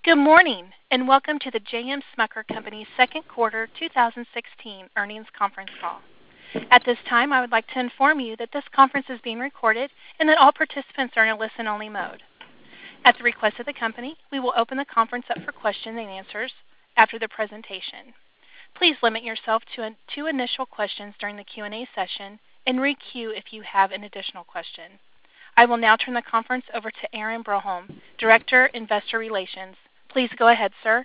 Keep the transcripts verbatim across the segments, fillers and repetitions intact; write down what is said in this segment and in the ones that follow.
Good morning, and welcome to the J M Smucker Company second quarter two thousand sixteen earnings conference call. At this time, I would like to inform you that this conference is being recorded and that all participants are in a listen-only mode. At the request of the company, we will open the conference up for questions and answers after the presentation. Please limit yourself to two initial questions during the Q and A session and re-queue if you have an additional question. I will now turn the conference over to Aaron Broholm, Director, Investor Relations. Please go ahead, sir.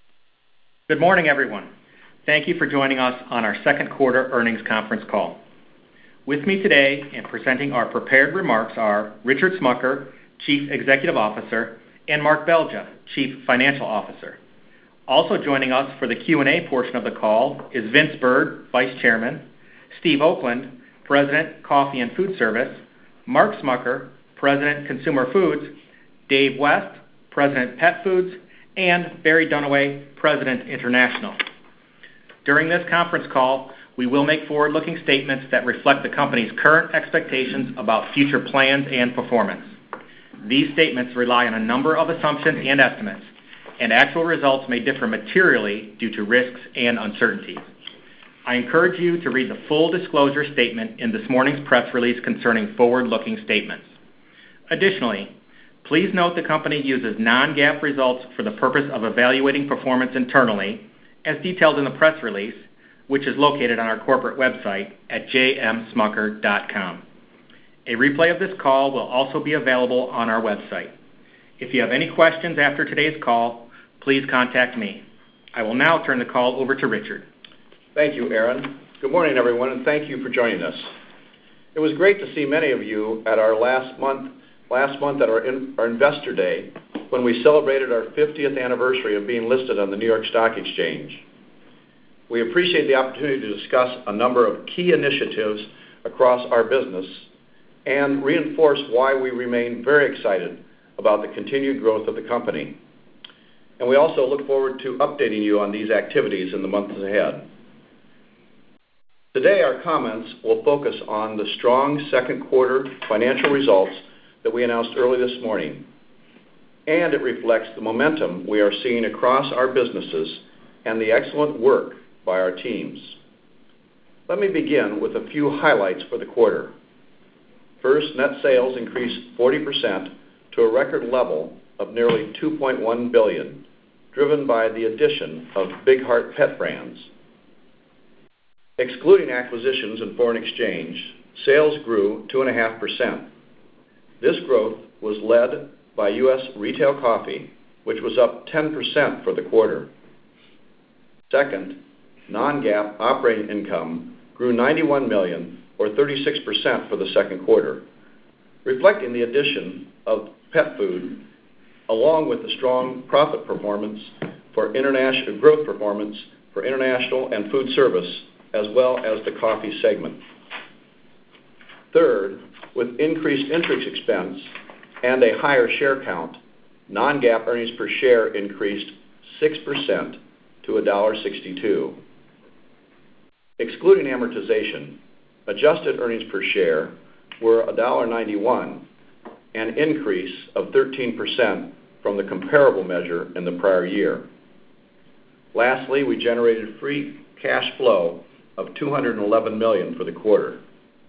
Good morning, everyone. Thank you for joining us on our second quarter earnings conference call. With me today and presenting our prepared remarks are Richard Smucker, Chief Executive Officer, and Mark Belgya, Chief Financial Officer. Also joining us for the Q and A portion of the call is Vince Byrd, Vice Chairman, Steve Oakland, President, Coffee and Food Service, Mark Smucker, President, Consumer Foods, Dave West, President, Pet Foods, and Barry Dunaway, President, International. During this conference call, we will make forward-looking statements that reflect the company's current expectations about future plans and performance. These statements rely on a number of assumptions and estimates, and actual results may differ materially due to risks and uncertainties. I encourage you to read the full disclosure statement in this morning's press release concerning forward-looking statements. Additionally, please note the company uses non-GAAP results for the purpose of evaluating performance internally, as detailed in the press release, which is located on our corporate website at j m smucker dot com. A replay of this call will also be available on our website. If you have any questions after today's call, please contact me. I will now turn the call over to Richard. Thank you, Aaron. Good morning, everyone, and thank you for joining us. It was great to see many of you at our last month Last month at our, in, our Investor Day, when we celebrated our fiftieth anniversary of being listed on the New York Stock Exchange. We appreciate the opportunity to discuss a number of key initiatives across our business and reinforce why we remain very excited about the continued growth of the company. And we also look forward to updating you on these activities in the months ahead. Today, our comments will focus on the strong second quarter financial results that we announced early this morning, and it reflects the momentum we are seeing across our businesses and the excellent work by our teams. Let me begin with a few highlights for the quarter. First, net sales increased forty percent to a record level of nearly two point one billion dollars, driven by the addition of Big Heart Pet Brands. Excluding acquisitions and foreign exchange, sales grew two point five percent. This growth was led by U S retail coffee, which was up ten percent for the quarter. Second, non-GAAP operating income grew ninety-one million dollars, or thirty-six percent for the second quarter, reflecting the addition of pet food, along with the strong profit performance for international growth performance for international and food service, as well as the coffee segment. Third, with increased interest expense and a higher share count, non-GAAP earnings per share increased six percent to one dollar and sixty-two cents. Excluding amortization, adjusted earnings per share were one dollar and ninety-one cents, an increase of thirteen percent from the comparable measure in the prior year. Lastly, we generated free cash flow of two hundred eleven million dollars for the quarter.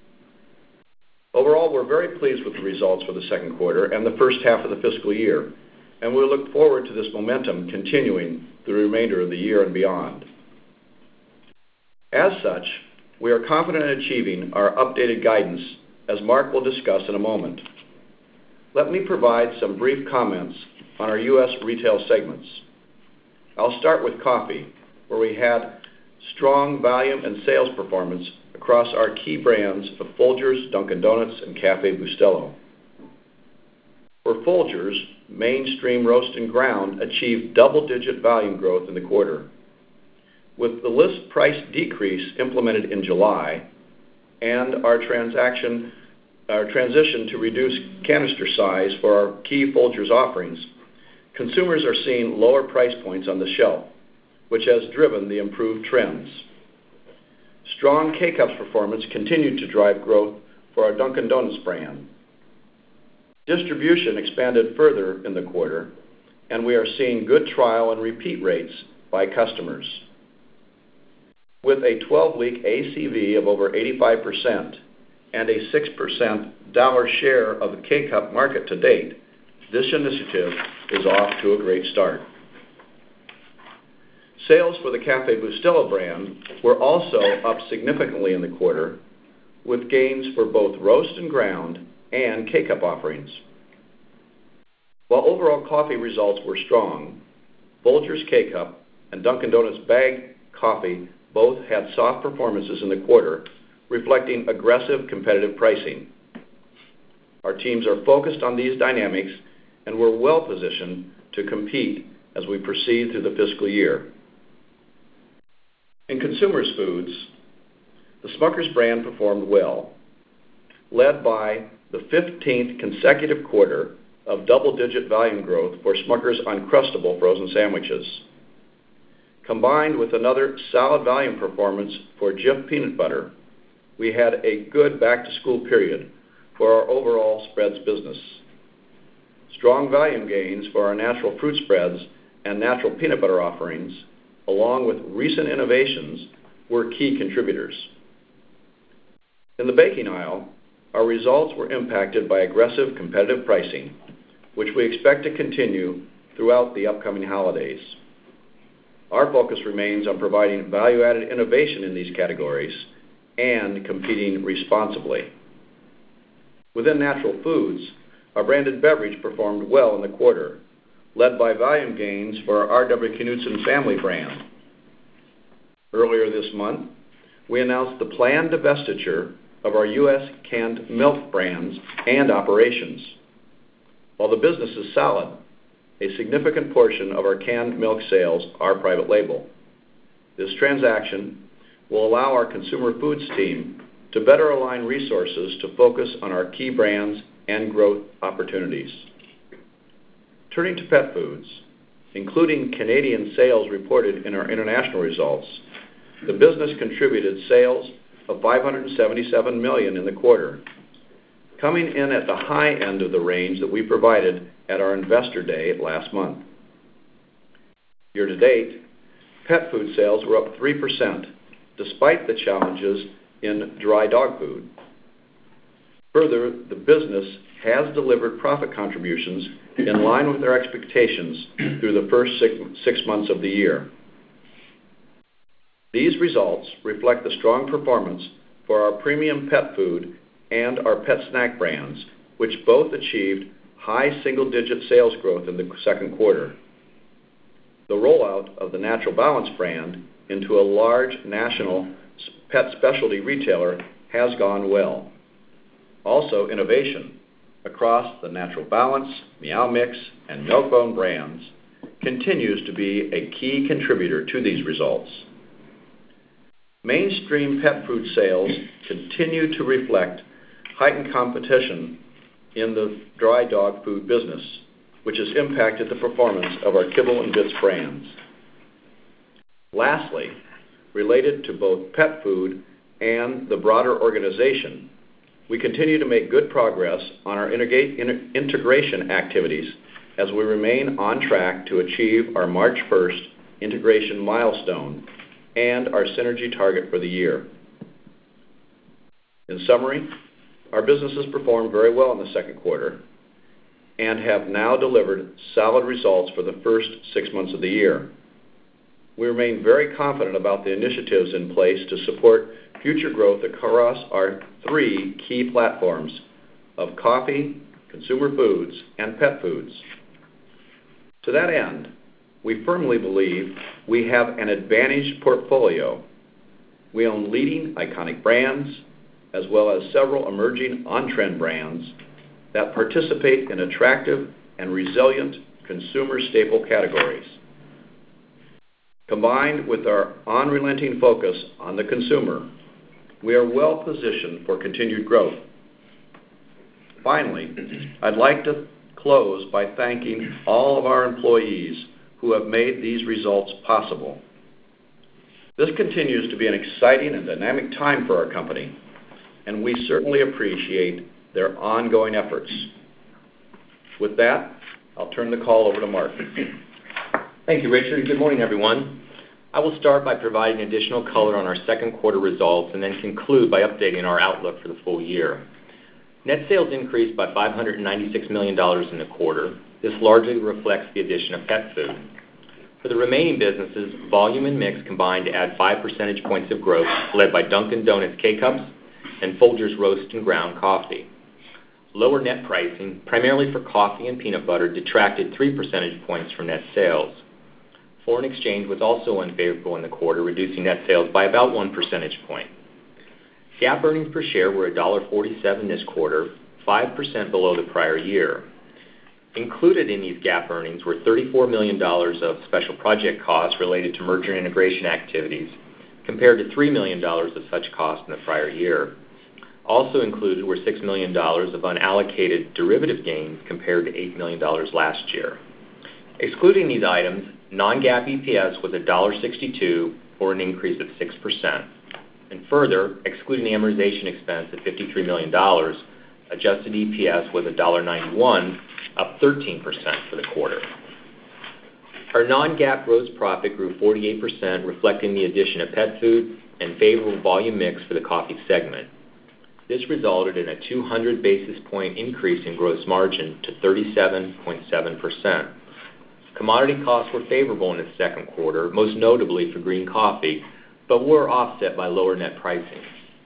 Overall, we're very pleased with the results for the second quarter and the first half of the fiscal year, and we look forward to this momentum continuing through the remainder of the year and beyond. As such, we are confident in achieving our updated guidance, as Mark will discuss in a moment. Let me provide some brief comments on our U S retail segments. I'll start with coffee, where we had strong volume and sales performance across our key brands of Folgers, Dunkin' Donuts, and Café Bustelo. For Folgers, mainstream roast and ground achieved double-digit volume growth in the quarter. With the list price decrease implemented in July and our transaction, our transition to reduce canister size for our key Folgers offerings, consumers are seeing lower price points on the shelf, which has driven the improved trends. Strong K-Cups performance continued to drive growth for our Dunkin' Donuts brand. Distribution expanded further in the quarter, and we are seeing good trial and repeat rates by customers. With a twelve-week A C V of over eighty-five percent and a six percent dollar share of the K-Cup market to date, this initiative is off to a great start. Sales for the Café Bustelo brand were also up significantly in the quarter, with gains for both roast and ground and K-Cup offerings. While overall coffee results were strong, Folgers K-Cup and Dunkin' Donuts bagged coffee both had soft performances in the quarter, reflecting aggressive competitive pricing. Our teams are focused on these dynamics, and we're well positioned to compete as we proceed through the fiscal year. In Consumers Foods, the Smucker's brand performed well, led by the fifteenth consecutive quarter of double-digit volume growth for Smucker's Uncrustables frozen sandwiches. Combined with another solid volume performance for Jif peanut butter, we had a good back-to-school period for our overall spreads business. Strong volume gains for our natural fruit spreads and natural peanut butter offerings, along with recent innovations, were key contributors. In the baking aisle, our results were impacted by aggressive competitive pricing, which we expect to continue throughout the upcoming holidays. Our focus remains on providing value-added innovation in these categories and competing responsibly. Within natural foods, our branded beverage performed well in the quarter, led by volume gains for our R W. Knudsen family brand. Earlier this month, we announced the planned divestiture of our U S canned milk brands and operations. While the business is solid, a significant portion of our canned milk sales are private label. This transaction will allow our consumer foods team to better align resources to focus on our key brands and growth opportunities. Turning to pet foods, including Canadian sales reported in our international results, the business contributed sales of five hundred seventy-seven million dollars in the quarter, coming in at the high end of the range that we provided at our Investor Day last month. Year to date, pet food sales were up three percent, despite the challenges in dry dog food. Further, the business has delivered profit contributions in line with our expectations through the first six, six months of the year. These results reflect the strong performance for our premium pet food and our pet snack brands, which both achieved high single-digit sales growth in the second quarter. The rollout of the Natural Balance brand into a large national pet specialty retailer has gone well. Also, innovation across the Natural Balance, Meow Mix, and Milk-Bone brands continues to be a key contributor to these results. Mainstream pet food sales continue to reflect heightened competition in the dry dog food business, which has impacted the performance of our Kibble and Bits brands. Lastly, related to both pet food and the broader organization, we continue to make good progress on our integration activities as we remain on track to achieve our March first integration milestone and our synergy target for the year. In summary, our businesses performed very well in the second quarter and have now delivered solid results for the first six months of the year. We remain very confident about the initiatives in place to support future growth across our three key platforms of coffee, consumer foods, and pet foods. To that end, we firmly believe we have an advantaged portfolio. We own leading iconic brands, as well as several emerging on-trend brands that participate in attractive and resilient consumer staple categories. Combined with our unrelenting focus on the consumer, we are well positioned for continued growth. Finally, I'd like to close by thanking all of our employees who have made these results possible. This continues to be an exciting and dynamic time for our company, and we certainly appreciate their ongoing efforts. With that, I'll turn the call over to Mark. Thank you, Richard. Good morning, everyone. I will start by providing additional color on our second quarter results and then conclude by updating our outlook for the full year. Net sales increased by five hundred ninety-six million dollars in the quarter. This largely reflects the addition of pet food. For the remaining businesses, volume and mix combined to add five percentage points of growth, led by Dunkin' Donuts K-Cups and Folgers roast and ground coffee. Lower net pricing, primarily for coffee and peanut butter, detracted three percentage points from net sales. Foreign exchange was also unfavorable in the quarter, reducing net sales by about one percentage point. GAAP earnings per share were one dollar forty-seven this quarter, five percent below the prior year. Included in these GAAP earnings were thirty-four million dollars of special project costs related to merger and integration activities, compared to three million dollars of such costs in the prior year. Also included were six million dollars of unallocated derivative gains compared to eight million dollars last year. Excluding these items, non-GAAP E P S was one dollar sixty-two, or an increase of six percent. And further, excluding the amortization expense of fifty-three million dollars, adjusted E P S was one dollar ninety-one, up thirteen percent for the quarter. Our non-GAAP gross profit grew forty-eight percent, reflecting the addition of pet food and favorable volume mix for the coffee segment. This resulted in a two hundred basis point increase in gross margin to thirty-seven point seven percent. Commodity costs were favorable in the second quarter, most notably for green coffee, but were offset by lower net pricing.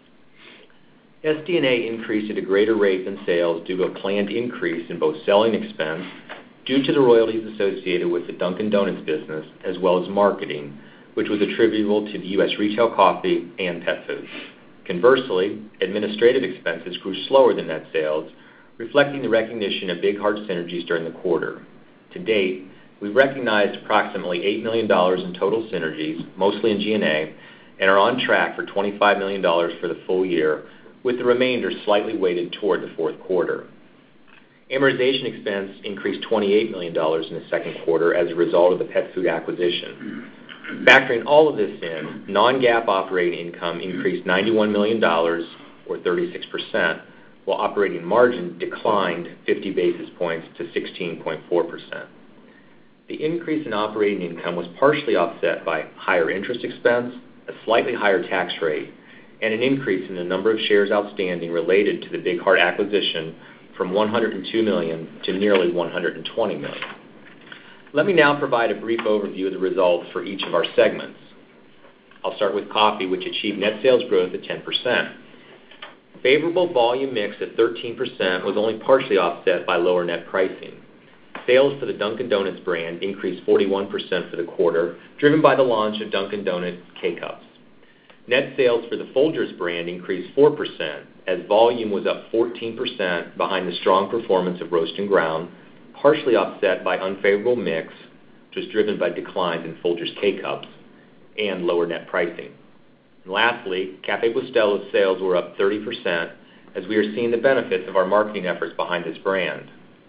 S D and A increased at a greater rate than sales due to a planned increase in both selling expense due to the royalties associated with the Dunkin' Donuts business, as well as marketing, which was attributable to the U S retail coffee and pet food. Conversely, administrative expenses grew slower than net sales, reflecting the recognition of Big Heart synergies during the quarter. To date, we've recognized approximately eight million dollars in total synergies, mostly in G and A, and are on track for twenty-five million dollars for the full year, with the remainder slightly weighted toward the fourth quarter. Amortization expense increased twenty-eight million dollars in the second quarter as a result of the pet food acquisition. Factoring all of this in, non-GAAP operating income increased ninety-one million dollars, or thirty-six percent, while operating margin declined fifty basis points to sixteen point four percent. The increase in operating income was partially offset by higher interest expense, a slightly higher tax rate, and an increase in the number of shares outstanding related to the Big Heart acquisition from one hundred two million to nearly one hundred twenty million. Let me now provide a brief overview of the results for each of our segments. I'll start with coffee, which achieved net sales growth of ten percent. Favorable volume mix at thirteen percent was only partially offset by lower net pricing. Sales for the Dunkin' Donuts brand increased forty-one percent for the quarter, driven by the launch of Dunkin' Donuts K-Cups. Net sales for the Folgers brand increased four percent, as volume was up fourteen percent behind the strong performance of roast and ground, partially offset by unfavorable mix, which was driven by declines in Folgers K-Cups, and lower net pricing. And lastly, Café Bustelo's sales were up thirty percent, as we are seeing the benefits of our marketing efforts behind this brand.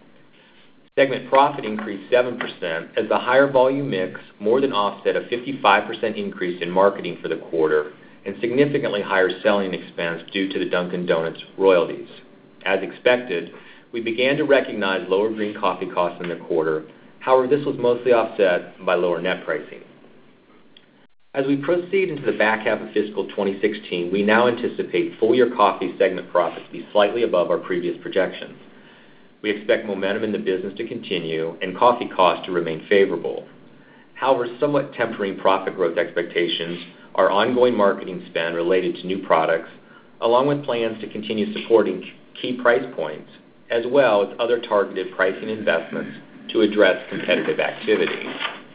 Segment profit increased seven percent, as the higher volume mix more than offset a fifty-five percent increase in marketing for the quarter and significantly higher selling expense due to the Dunkin' Donuts royalties. As expected, we began to recognize lower green coffee costs in the quarter. However, this was mostly offset by lower net pricing. As we proceed into the back half of fiscal twenty sixteen, we now anticipate full-year coffee segment profit to be slightly above our previous projections. We expect momentum in the business to continue and coffee costs to remain favorable. However, somewhat tempering profit growth expectations are ongoing marketing spend related to new products, along with plans to continue supporting key price points, as well as other targeted pricing investments to address competitive activity.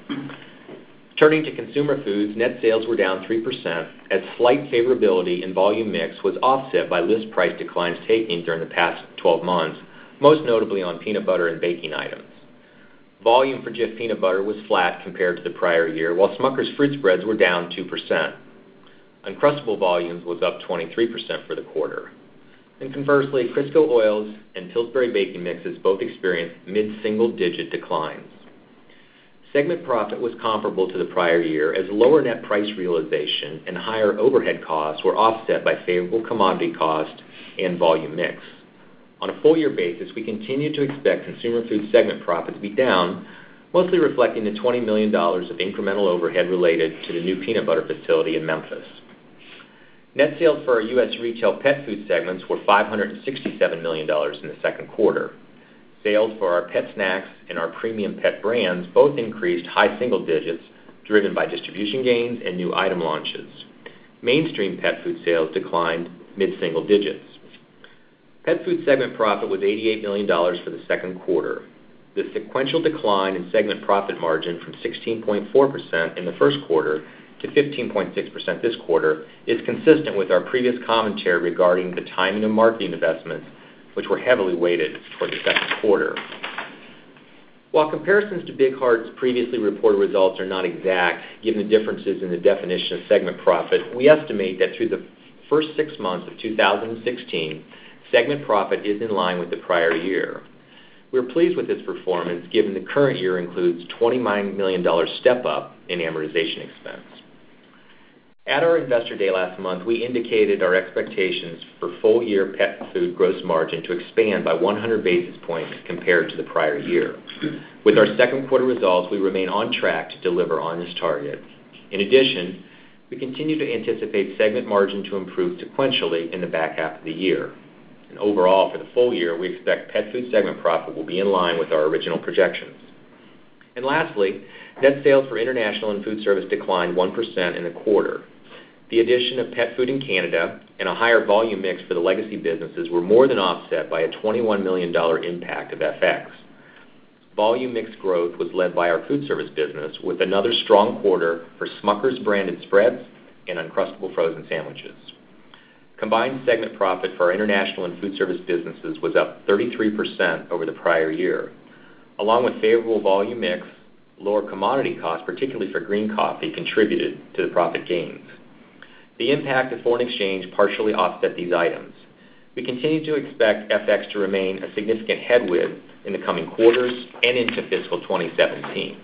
Turning to consumer foods, net sales were down three percent, as slight favorability in volume mix was offset by list price declines taken during the past twelve months, most notably on peanut butter and baking items. Volume for Jif peanut butter was flat compared to the prior year, while Smucker's fruit spreads were down two percent. Uncrustable volumes was up twenty-three percent for the quarter. And conversely, Crisco oils and Pillsbury baking mixes both experienced mid-single-digit declines. Segment profit was comparable to the prior year, as lower net price realization and higher overhead costs were offset by favorable commodity cost and volume mix. On a full-year basis, we continue to expect Consumer Food segment profit to be down, mostly reflecting the twenty million dollars of incremental overhead related to the new peanut butter facility in Memphis. Net sales for our U S Retail Pet Food segments were five hundred sixty-seven million dollars in the second quarter. Sales for our pet snacks and our premium pet brands both increased high single digits, driven by distribution gains and new item launches. Mainstream pet food sales declined mid-single digits. Pet Food segment profit was eighty-eight million dollars for the second quarter. The sequential decline in segment profit margin from sixteen point four percent in the first quarter to fifteen point six percent this quarter is consistent with our previous commentary regarding the timing of marketing investments, which were heavily weighted toward the second quarter. While comparisons to Big Heart's previously reported results are not exact, given the differences in the definition of segment profit, we estimate that through the first six months of two thousand sixteen, segment profit is in line with the prior year. We're pleased with this performance, given the current year includes twenty-nine million dollars step-up in amortization expense. At our Investor Day last month, we indicated our expectations for full-year pet food gross margin to expand by one hundred basis points compared to the prior year. With our second quarter results, we remain on track to deliver on this target. In addition, we continue to anticipate segment margin to improve sequentially in the back half of the year. And overall, for the full year, we expect Pet Food segment profit will be in line with our original projections. And lastly, net sales for International and Food Service declined one percent in the quarter. The addition of pet food in Canada and a higher volume mix for the legacy businesses were more than offset by a twenty-one million dollars impact of F X. Volume mix growth was led by our food service business, with another strong quarter for Smucker's branded spreads and Uncrustable frozen sandwiches. Combined segment profit for our International and Food Service businesses was up thirty-three percent over the prior year. Along with favorable volume mix, lower commodity costs, particularly for green coffee, contributed to the profit gains. The impact of foreign exchange partially offset these items. We continue to expect F X to remain a significant headwind in the coming quarters and into fiscal twenty seventeen.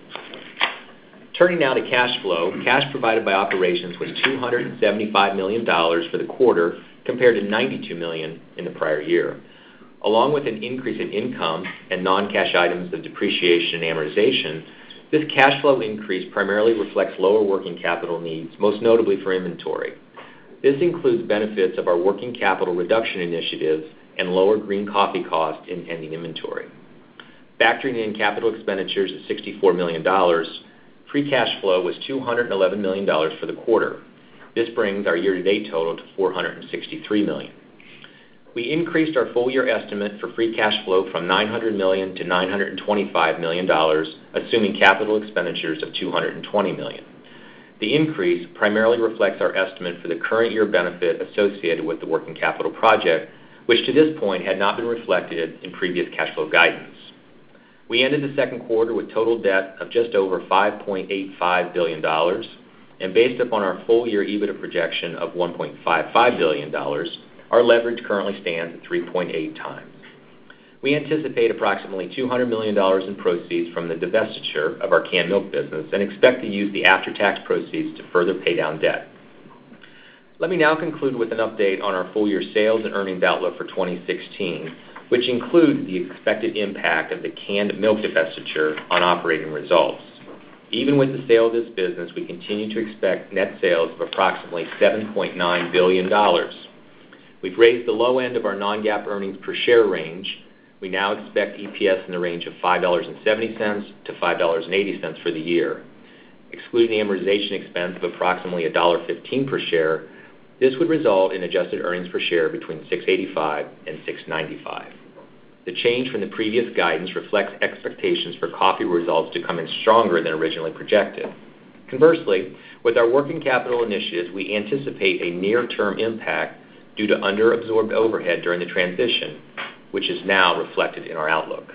Turning now to cash flow, cash provided by operations was two hundred seventy-five million dollars for the quarter, compared to ninety-two million dollars in the prior year. Along with an increase in income and non-cash items of depreciation and amortization, this cash flow increase primarily reflects lower working capital needs, most notably for inventory. This includes benefits of our working capital reduction initiatives and lower green coffee costs in ending inventory. Factoring in capital expenditures of sixty-four million dollars, free cash flow was two hundred eleven million dollars for the quarter. This brings our year-to-date total to four hundred sixty-three million dollars. We increased our full-year estimate for free cash flow from nine hundred million dollars to nine hundred twenty-five million dollars, assuming capital expenditures of two hundred twenty million dollars. The increase primarily reflects our estimate for the current year benefit associated with the working capital project, which to this point had not been reflected in previous cash flow guidance. We ended the second quarter with total debt of just over five point eight five billion dollars, and based upon our full-year EBITDA projection of one point five five billion dollars, our leverage currently stands at three point eight times. We anticipate approximately two hundred million dollars in proceeds from the divestiture of our canned milk business and expect to use the after-tax proceeds to further pay down debt. Let me now conclude with an update on our full-year sales and earnings outlook for twenty sixteen, which includes the expected impact of the canned milk divestiture on operating results. Even with the sale of this business, we continue to expect net sales of approximately seven point nine billion dollars. We've raised the low end of our non-GAAP earnings per share range. We now expect E P S in the range of five dollars and seventy cents to five dollars and eighty cents for the year. Excluding the amortization expense of approximately one dollar and fifteen cents per share, this would result in adjusted earnings per share between six eighty-five and six ninety-five. The change from the previous guidance reflects expectations for coffee results to come in stronger than originally projected. Conversely, with our working capital initiatives, we anticipate a near-term impact due to under-absorbed overhead during the transition, which is now reflected in our outlook.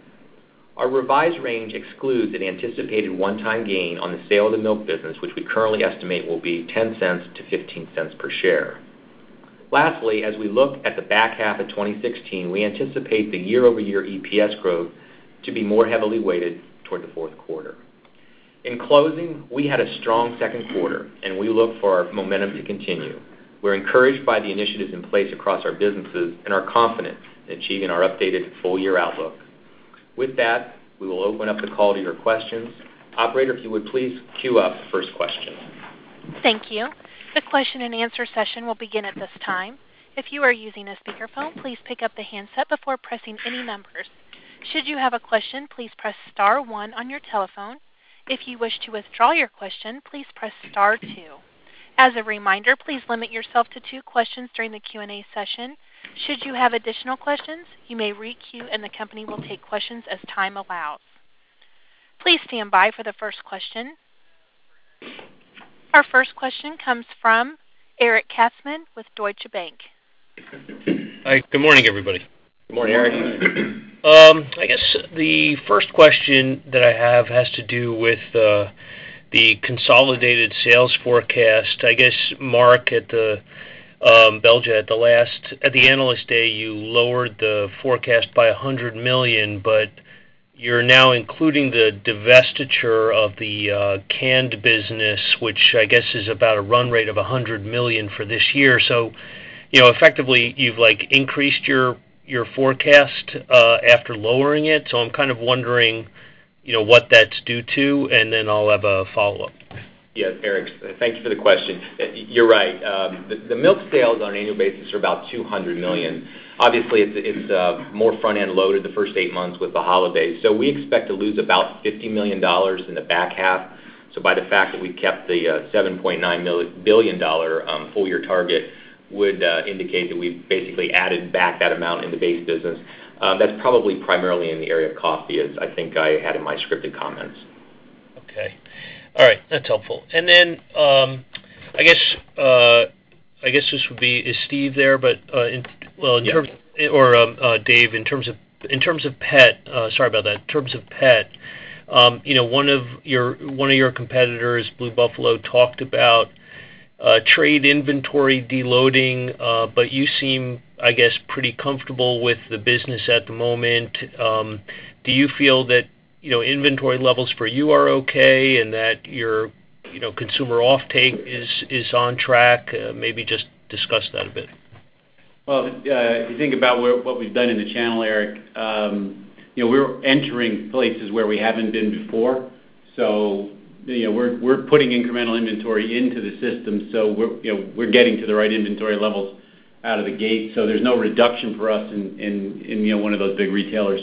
Our revised range excludes an anticipated one-time gain on the sale of the milk business, which we currently estimate will be ten cents to fifteen cents per share. Lastly, as we look at the back half of twenty sixteen, we anticipate the year-over-year E P S growth to be more heavily weighted toward the fourth quarter. In closing, we had a strong second quarter, and we look for our momentum to continue. We're encouraged by the initiatives in place across our businesses and are confident in achieving our updated full-year outlook. With that, we will open up the call to your questions. Operator, if you would please queue up the first question. Thank you. The question and answer session will begin at this time. If you are using a speakerphone, please pick up the handset before pressing any numbers. Should you have a question, please press star one on your telephone. If you wish to withdraw your question, please press star two. As a reminder, please limit yourself to two questions during the Q and A session. Should you have additional questions, you may re-queue and the company will take questions as time allows. Please stand by for the first question. Our first question comes from Eric Katzman with Deutsche Bank. Hi, good morning, everybody. Good morning, Eric. Um, I guess the first question that I have has to do with uh, the consolidated sales forecast. I guess, Mark, at the um, Belgia, at the last, at the Analyst Day, you lowered the forecast by one hundred million dollars, but you're now including the divestiture of the uh, canned business, which I guess is about a run rate of one hundred million dollars for this year. So, you know, effectively, you've like increased your your forecast uh, after lowering it. So I'm kind of wondering, you know, what that's due to, and then I'll have a follow-up. Yes, Eric, thank you for the question. You're right. Um, the, the milk sales on an annual basis are about two hundred million dollars. Obviously, it's, it's uh, more front-end loaded the first eight months with the holidays. So we expect to lose about fifty million dollars in the back half. So by the fact that we kept the uh, seven point nine billion dollars um, full-year target would uh, indicate that we've basically added back that amount in the base business. Um, that's probably primarily in the area of coffee, as I think I had in my scripted comments. Okay. All right, that's helpful. And then um, I guess uh, I guess this would be, is Steve there? But uh, in, well, in yeah. terms or um, uh, Dave, in terms of in terms of pet, uh, sorry about that. In terms of pet, um, you know, one of your one of your competitors, Blue Buffalo, talked about uh, trade inventory deloading, uh, but you seem, I guess, pretty comfortable with the business at the moment. Um, do you feel that, you know, inventory levels for you are okay, and that your, you know, consumer offtake is is on track? Uh, maybe just discuss that a bit. Well, uh, if you think about where, what we've done in the channel, Eric, um, you know, we're entering places where we haven't been before. So, you know, we're we're putting incremental inventory into the system. So we're you know we're getting to the right inventory levels out of the gate. So there's no reduction for us in in, in you know one of those big retailers.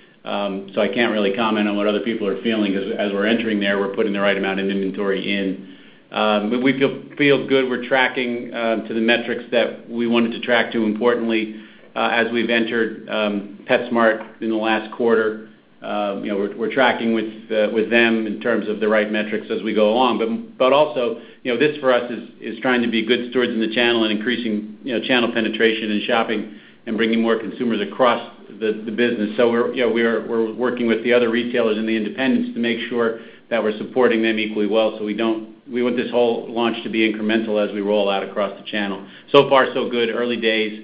Um, so I can't really comment on what other people are feeling. As, as we're entering there, we're putting the right amount of inventory in. Um, but we feel, feel good. We're tracking uh, to the metrics that we wanted to track to. Importantly, uh, as we've entered um, PetSmart in the last quarter, uh, you know, we're, we're tracking with uh, with them in terms of the right metrics as we go along. But but also, you know, this for us is is trying to be good stewards in the channel and increasing you know channel penetration and shopping and bringing more consumers across the, the business. So we're you know we're we're working with the other retailers and the independents to make sure that we're supporting them equally well. So we don't we want this whole launch to be incremental as we roll out across the channel. So far, so good. Early days.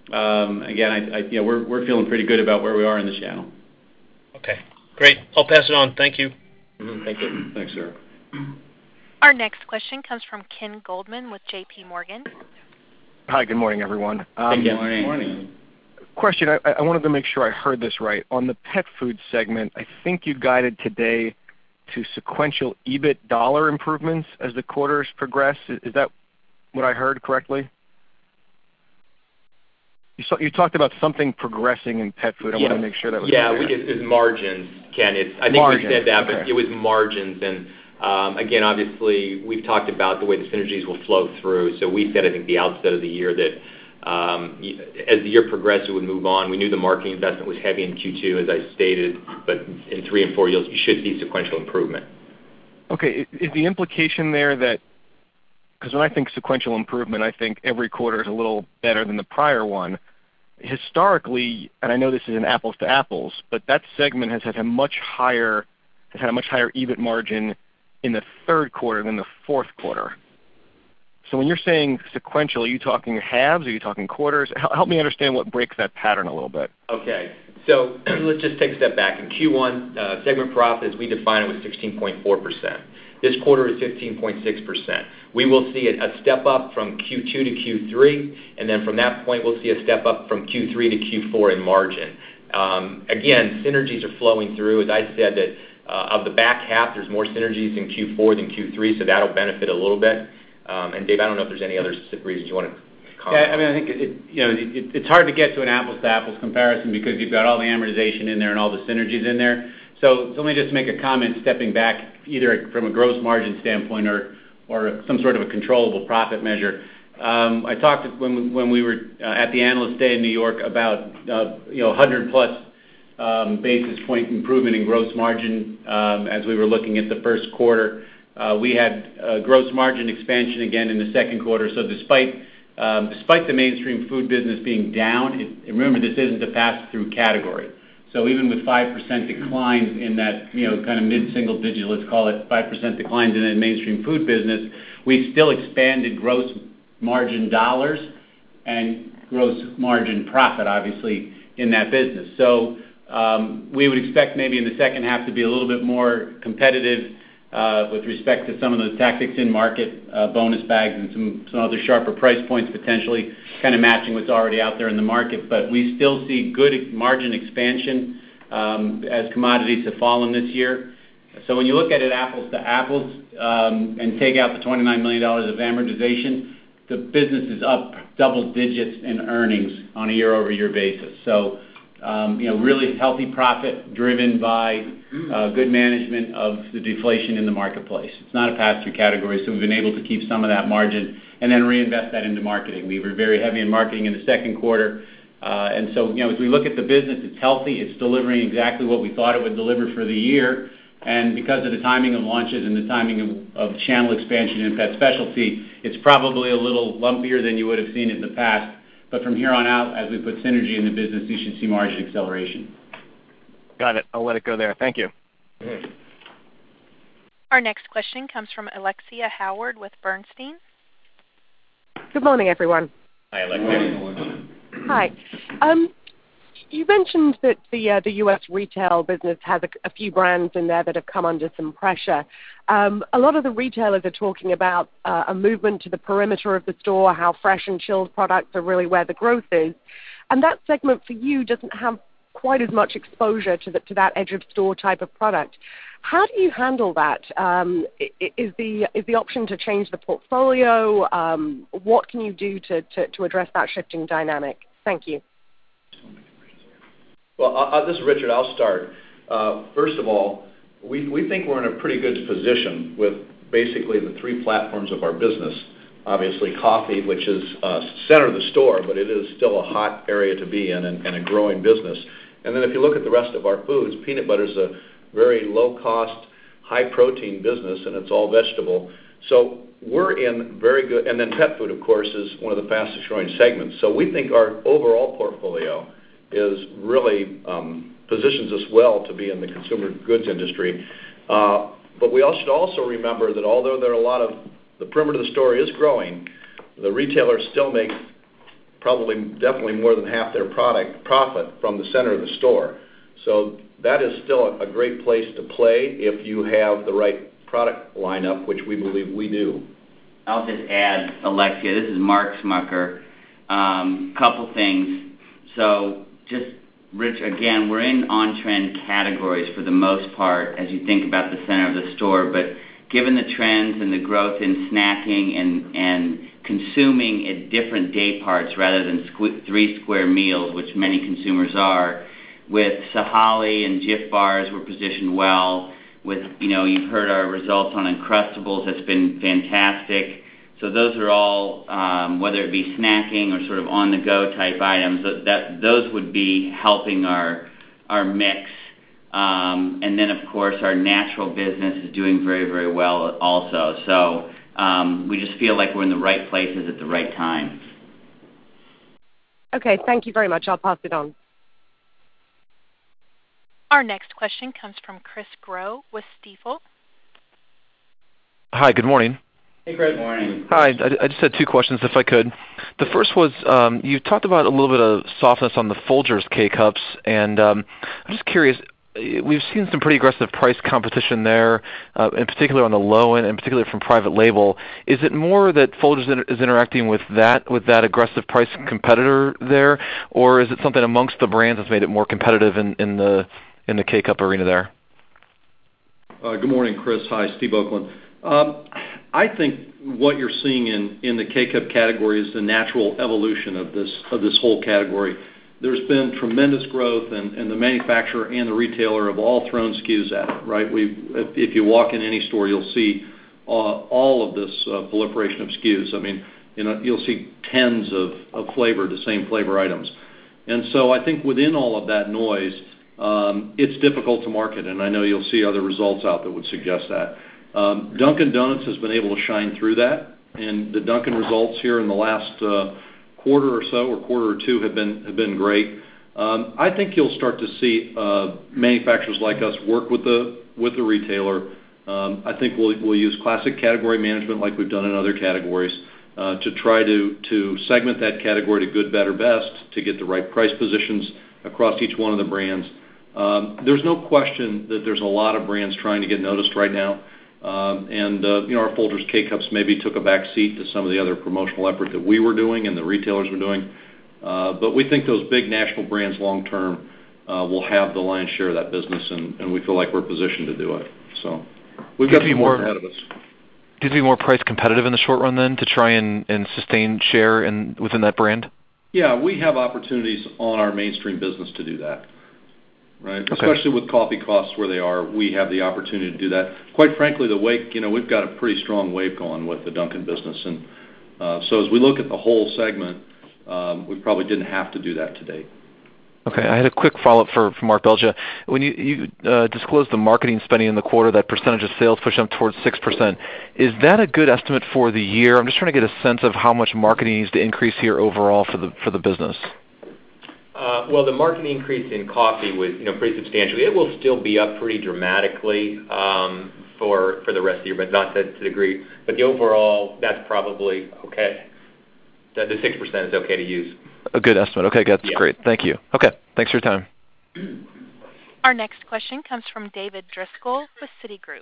Um, again, I, I you know we're we're feeling pretty good about where we are in the channel. Okay, great. I'll pass it on. Thank you. Mm-hmm. Thank you. Thanks, sir. Our next question comes from Ken Goldman with J P Morgan. Hi, good morning, everyone. Um, good morning. morning. Question, I, I wanted to make sure I heard this right. On the pet food segment, I think you guided today to sequential EBIT dollar improvements as the quarters progress. Is, is that what I heard correctly? You, saw, you talked about something progressing in pet food. I yeah. want to make sure that was Yeah, clear. we, it, it was margins, Ken. It's, I think margins. we said that, but Okay. it was margins. And um, again, obviously, we've talked about the way the synergies will flow through. So we said, I think, the outset of the year that Um, as the year progressed, it would move on. We knew the marketing investment was heavy in Q two, as I stated, but in three and four years, you should see sequential improvement. Okay, is the implication there that, because when I think sequential improvement, I think every quarter is a little better than the prior one. Historically, and I know this isn't apples to apples, but that segment has had a much higher, has had a much higher EBIT margin in the third quarter than the fourth quarter. So when you're saying sequential, are you talking halves? Are you talking quarters? Help me understand what breaks that pattern a little bit. Okay. So let's just take a step back. In Q one, uh, segment profit, as we define it, was sixteen point four percent. This quarter is fifteen point six percent. We will see a, a step up from Q two to Q three, and then from that point, we'll see a step up from Q three to Q four in margin. Um, again, synergies are flowing through. As I said, that uh, of the back half, there's more synergies in Q four than Q three, so that'll benefit a little bit. Um, and Dave, I don't know if there's any other specific reasons you want to comment. Yeah, I mean, I think it, you know, it, it's hard to get to an apples-to-apples comparison because you've got all the amortization in there and all the synergies in there. So, so let me just make a comment stepping back, either from a gross margin standpoint or, or some sort of a controllable profit measure. Um, I talked when we, when we were uh, at the Analyst Day in New York about uh, you know one hundred plus um, basis point improvement in gross margin um, as we were looking at the first quarter. Uh, we had uh, gross margin expansion again in the second quarter. So despite um, despite the mainstream food business being down, it, remember this isn't a pass-through category. So even with five percent declines in that, you know, kind of mid-single digit, let's call it five percent declines in the mainstream food business, we still expanded gross margin dollars and gross margin profit, obviously, in that business. So um, we would expect maybe in the second half to be a little bit more competitive uh, with respect to some of the tactics in market, uh, bonus bags and some, some other sharper price points potentially, kind of matching what's already out there in the market. But we still see good margin expansion um, as commodities have fallen this year. So when you look at it apples to apples um, and take out the twenty-nine million dollars of amortization, the business is up double digits in earnings on a year-over-year basis. So, um, you know, really healthy profit driven by uh, good management of the deflation in the marketplace. It's not a pass-through category, so we've been able to keep some of that margin and then reinvest that into marketing. We were very heavy in marketing in the second quarter. Uh, and so, you know, as we look at the business, it's healthy. It's delivering exactly what we thought it would deliver for the year. And because of the timing of launches and the timing of, of channel expansion in pet specialty, it's probably a little lumpier than you would have seen it in the past. But from here on out, as we put synergy in the business, you should see margin acceleration. Got it. I'll let it go there. Thank you. Our next question comes from Alexia Howard with Bernstein. Good morning, everyone. Hi, Alexia. Hi. Um, You mentioned that the uh, the U S retail business has a, a few brands in there that have come under some pressure. Um, a lot of the retailers are talking about uh, a movement to the perimeter of the store, how fresh and chilled products are really where the growth is. And that segment for you doesn't have quite as much exposure to, the, to that edge of store type of product. How do you handle that? Um, is the is the option to change the portfolio? Um, what can you do to, to, to address that shifting dynamic? Thank you. Well, uh, this is Richard. I'll start. Uh, first of all, we, we think we're in a pretty good position with basically the three platforms of our business. Obviously, coffee, which is uh, center of the store, but it is still a hot area to be in and, and a growing business. And then if you look at the rest of our foods, peanut butter is a very low-cost, high-protein business, and it's all vegetable. So we're in very good, and then pet food, of course, is one of the fastest-growing segments. So we think our overall portfolio is really um, positions us well to be in the consumer goods industry. Uh, but we all should also remember that although there are a lot of, the perimeter of the store is growing, the retailers still make probably definitely more than half their product profit from the center of the store. So that is still a, a great place to play if you have the right product lineup, which we believe we do. I'll just add, Alexia, this is Mark Smucker. Um, couple things. So just, Rich, again, we're in on-trend categories for the most part as you think about the center of the store, but given the trends and the growth in snacking and, and consuming at different day parts rather than squ- three square meals, which many consumers are, with Sahali and Jif bars, we're positioned well. With, you know, you've heard our results on Uncrustables, that's been fantastic. So those are all, um, whether it be snacking or sort of on-the-go type items, that, that those would be helping our our mix. Um, and then, of course, our natural business is doing very, very well also. So um, we just feel like we're in the right places at the right time. Okay, thank you very much. I'll pass it on. Our next question comes from Chris Growe with Stifel. Hi, good morning. Hey, Chris. Good morning. Hi. I, I just had two questions, if I could. The first was, um, you talked about a little bit of softness on the Folgers K-Cups, and um, I'm just curious, we've seen some pretty aggressive price competition there, uh, in particular on the low end, and particularly from private label. Is it more that Folgers inter- is interacting with that with that aggressive price competitor there, or is it something amongst the brands that's made it more competitive in, in the in the K-Cup arena there? Uh, good morning, Chris. Hi, Steve Oakland. Um, I think what you're seeing in, in the K-Cup category is the natural evolution of this of this whole category. There's been tremendous growth, and, and the manufacturer and the retailer have all thrown S K Us at it, right? We, if, if you walk in any store, you'll see uh, all of this uh, proliferation of S K Us. I mean, you know, you'll see tens of, of flavor, the same flavor items. And so I think within all of that noise, um, it's difficult to market, and I know you'll see other results out that would suggest that. Um, Dunkin' Donuts has been able to shine through that, and the Dunkin' results here in the last uh, quarter or so, or quarter or two, have been have been great. Um, I think you'll start to see uh, manufacturers like us work with the with the retailer. Um, I think we'll we'll use classic category management like we've done in other categories uh, to try to to segment that category to good, better, best, to get the right price positions across each one of the brands. Um, there's no question that there's a lot of brands trying to get noticed right now. Um, and, uh, you know, our Folgers K-Cups maybe took a back seat to some of the other promotional effort that we were doing and the retailers were doing. Uh, but we think those big national brands long-term uh, will have the lion's share of that business, and, and we feel like we're positioned to do it. So we've got some more ahead of us. Do you be more price competitive in the short run then to try and, and sustain share in, within that brand? Yeah, we have opportunities on our mainstream business to do that. Right, okay. Especially with coffee costs where they are, we have the opportunity to do that. Quite frankly, the wave, you know, we've got a pretty strong wave going with the Dunkin' business, and uh, so as we look at the whole segment, um, we probably didn't have to do that to date. Okay, I had a quick follow-up for, for Mark Belgia. When you, you uh, disclosed the marketing spending in the quarter, that percentage of sales pushed up towards six percent. Is that a good estimate for the year? I'm just trying to get a sense of how much marketing needs to increase here overall for the for the business. Uh, well, the marketing increase in coffee was, you know, pretty substantial. It will still be up pretty dramatically um, for for the rest of the year, but not to, to the degree. But the overall, that's probably okay. The, the six percent is okay to use. A good estimate. Okay, that's yeah. great. Thank you. Okay, thanks for your time. Our next question comes from David Driscoll with Citigroup.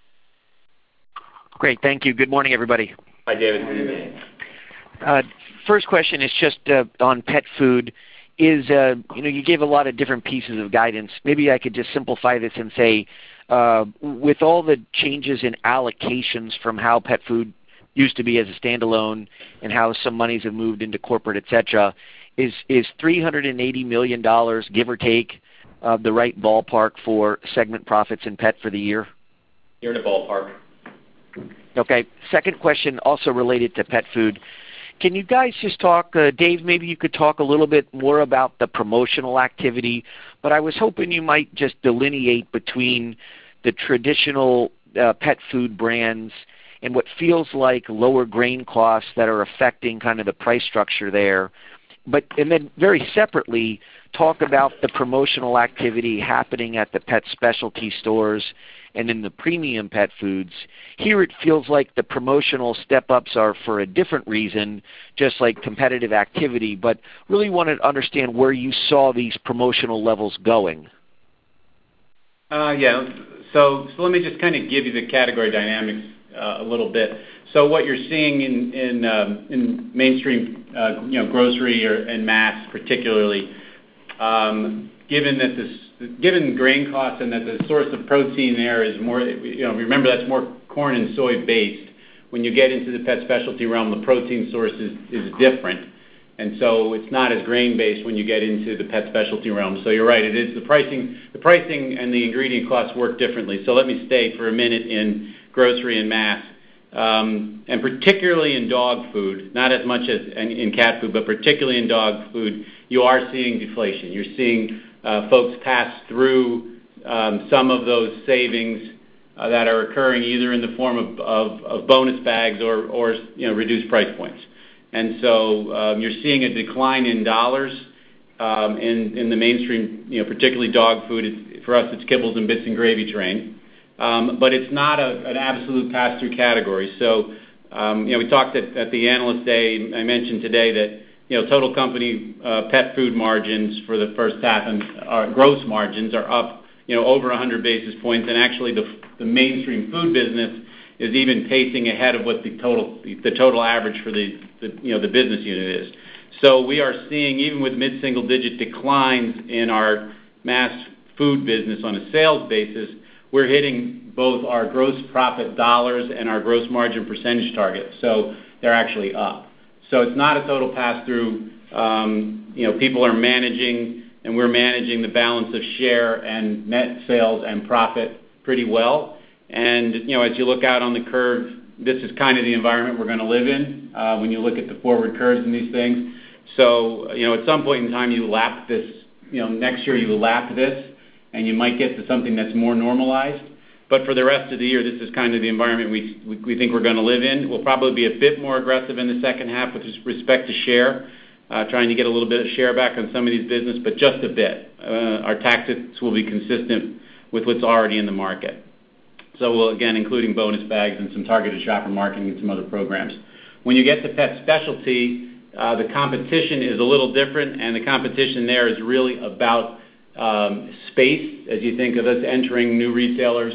Great, thank you. Good morning, everybody. Hi, David. Good evening. Uh, first question is just uh, on pet food. Is, uh, you know, you gave a lot of different pieces of guidance. Maybe I could just simplify this and say, uh, with all the changes in allocations from how pet food used to be as a standalone and how some monies have moved into corporate, et cetera, is, is three hundred eighty million dollars, give or take, uh, the right ballpark for segment profits in pet for the year? You're in the ballpark. Okay. Second question, also related to pet food. Can you guys just talk, uh, Dave, maybe you could talk a little bit more about the promotional activity, but I was hoping you might just delineate between the traditional uh, pet food brands and what feels like lower grain costs that are affecting kind of the price structure there. But and then very separately, talk about the promotional activity happening at the pet specialty stores and in the premium pet foods. Here it feels like the promotional step-ups are for a different reason, just like competitive activity, but really wanted to understand where you saw these promotional levels going. Uh, yeah, so, so let me just kind of give you the category dynamics uh, a little bit. So what you're seeing in, in, um, in mainstream uh, you know, grocery or, and mass particularly, um, given that this Given grain costs and that the source of protein there is more, you know, remember that's more corn and soy based. When you get into the pet specialty realm, the protein source is, is different. And so it's not as grain based when you get into the pet specialty realm. So you're right, it is the pricing, the pricing and the ingredient costs work differently. So let me stay for a minute in grocery and mass. Um, and particularly in dog food, not as much as in, in cat food, but particularly in dog food, you are seeing deflation. You're seeing Uh, folks pass through um, some of those savings uh, that are occurring either in the form of, of, of bonus bags or, or you know, reduced price points. And so um, you're seeing a decline in dollars um, in, in the mainstream, you know, particularly dog food. It's, for us, it's kibbles and bits and gravy train. Um, but it's not a, an absolute pass-through category. So Um, you know, we talked at, at the Analyst Day, I mentioned today that, you know, total company uh, pet food margins for the first half and our gross margins are up, you know, over one hundred basis points, and actually the, the mainstream food business is even pacing ahead of what the total the total average for the, the you know the business unit is. So we are seeing, even with mid-single digit declines in our mass food business on a sales basis, we're hitting both our gross profit dollars and our gross margin percentage targets. So they're actually up. So it's not a total pass-through. Um, you know, people are managing, and we're managing the balance of share and net sales and profit pretty well. And, you know, as you look out on the curve, this is kind of the environment we're going to live in uh, when you look at the forward curves and these things. So, you know, at some point in time, you lap this, you know, next year you lap this, and you might get to something that's more normalized. But for the rest of the year, this is kind of the environment we we, we think we're going to live in. We'll probably be a bit more aggressive in the second half with respect to share, uh, trying to get a little bit of share back on some of these business, but just a bit. Uh, our tactics will be consistent with what's already in the market. So we'll, again, including bonus bags and some targeted shopper marketing and some other programs. When you get to pet specialty, uh, the competition is a little different, and the competition there is really about um, space. As you think of us entering new retailers,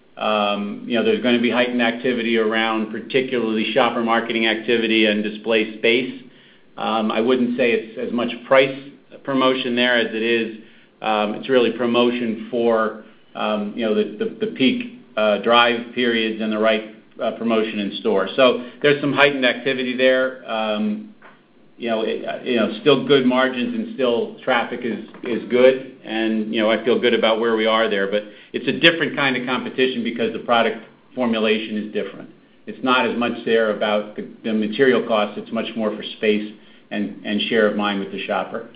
um, you know, there's going to be heightened activity around particularly shopper marketing activity and display space. Um, I wouldn't say it's as much price promotion there as it is. Um, it's really promotion for um, you know the, the, the peak uh, drive periods and the right uh, promotion in store. So there's some heightened activity there. Um, you know, it, you know, still good margins and still traffic is is good, and you know I feel good about where we are there. But it's a different kind of competition because the product formulation is different. It's not as much there about the, the material costs. It's much more for space and, and share of mind with the shopper.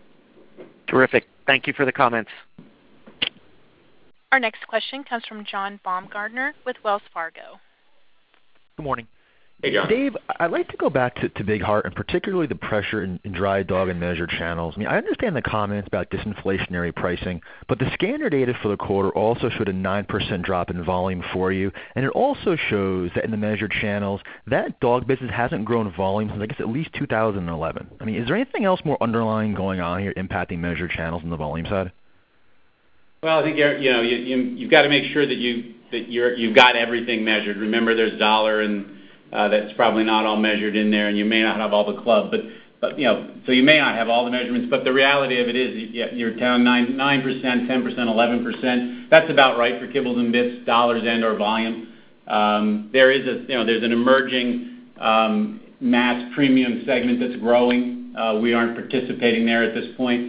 Terrific. Thank you for the comments. Our next question comes from John Baumgartner with Wells Fargo. Good morning. Hey, John. Dave, I'd like to go back to, to Big Heart and particularly the pressure in, in dry dog and measured channels. I mean, I understand the comments about disinflationary pricing, but the scanner data for the quarter also showed a nine percent drop in volume for you, and it also shows that in the measured channels, that dog business hasn't grown volume since, I guess, at least two thousand eleven. I mean, is there anything else more underlying going on here impacting measured channels on the volume side? Well, I think you're, you know you, you you've got to make sure that you that you're you've got everything measured. Remember, there's dollar and Uh, that's probably not all measured in there, and you may not have all the club, but, but you know, so you may not have all the measurements, but the reality of it is you're down nine, nine percent, ten percent, eleven percent. That's about right for kibbles and bits, dollars and or volume. Um, there is a, you know, there's an emerging um, mass premium segment that's growing. Uh, we aren't participating there at this point,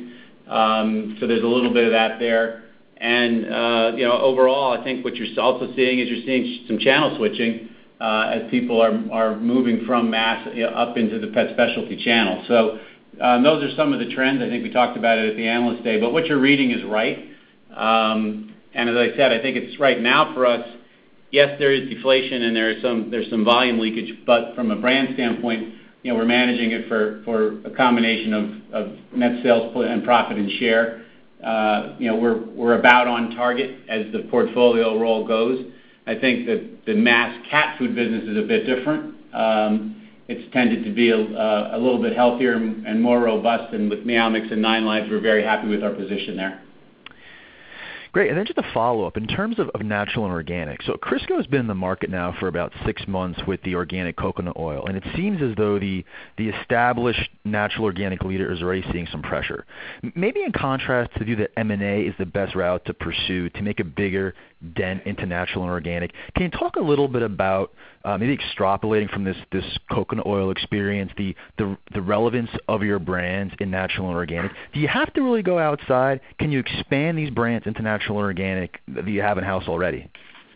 um, so there's a little bit of that there. And, uh, you know, overall, I think what you're also seeing is you're seeing some channel switching. Uh, as people are are moving from mass you know, up into the pet specialty channel. So um, those are some of the trends. I think we talked about it at the Analyst Day. But what you're reading is right. Um, and as I said, I think it's right now for us. Yes, there is deflation and there is some there's some volume leakage. But from a brand standpoint, you know, we're managing it for, for a combination of, of net sales and profit and share. Uh, you know, we're we're about on target as the portfolio roll goes. I think that the mass cat food business is a bit different. Um, it's tended to be a, uh, a little bit healthier and, and more robust, and with Meow Mix and Nine Lives, we're very happy with our position there. Great. And then just a follow-up, in terms of, of natural and organic. So Crisco has been in the market now for about six months with the organic coconut oil, and it seems as though the, the established natural organic leader is already seeing some pressure. Maybe in contrast to the view that M and A is the best route to pursue to make a bigger dent into natural and organic, can you talk a little bit about uh, maybe extrapolating from this, this coconut oil experience, the, the, the relevance of your brands in natural and organic? Do you have to really go outside? Can you expand these brands into natural and organic that you have in-house already?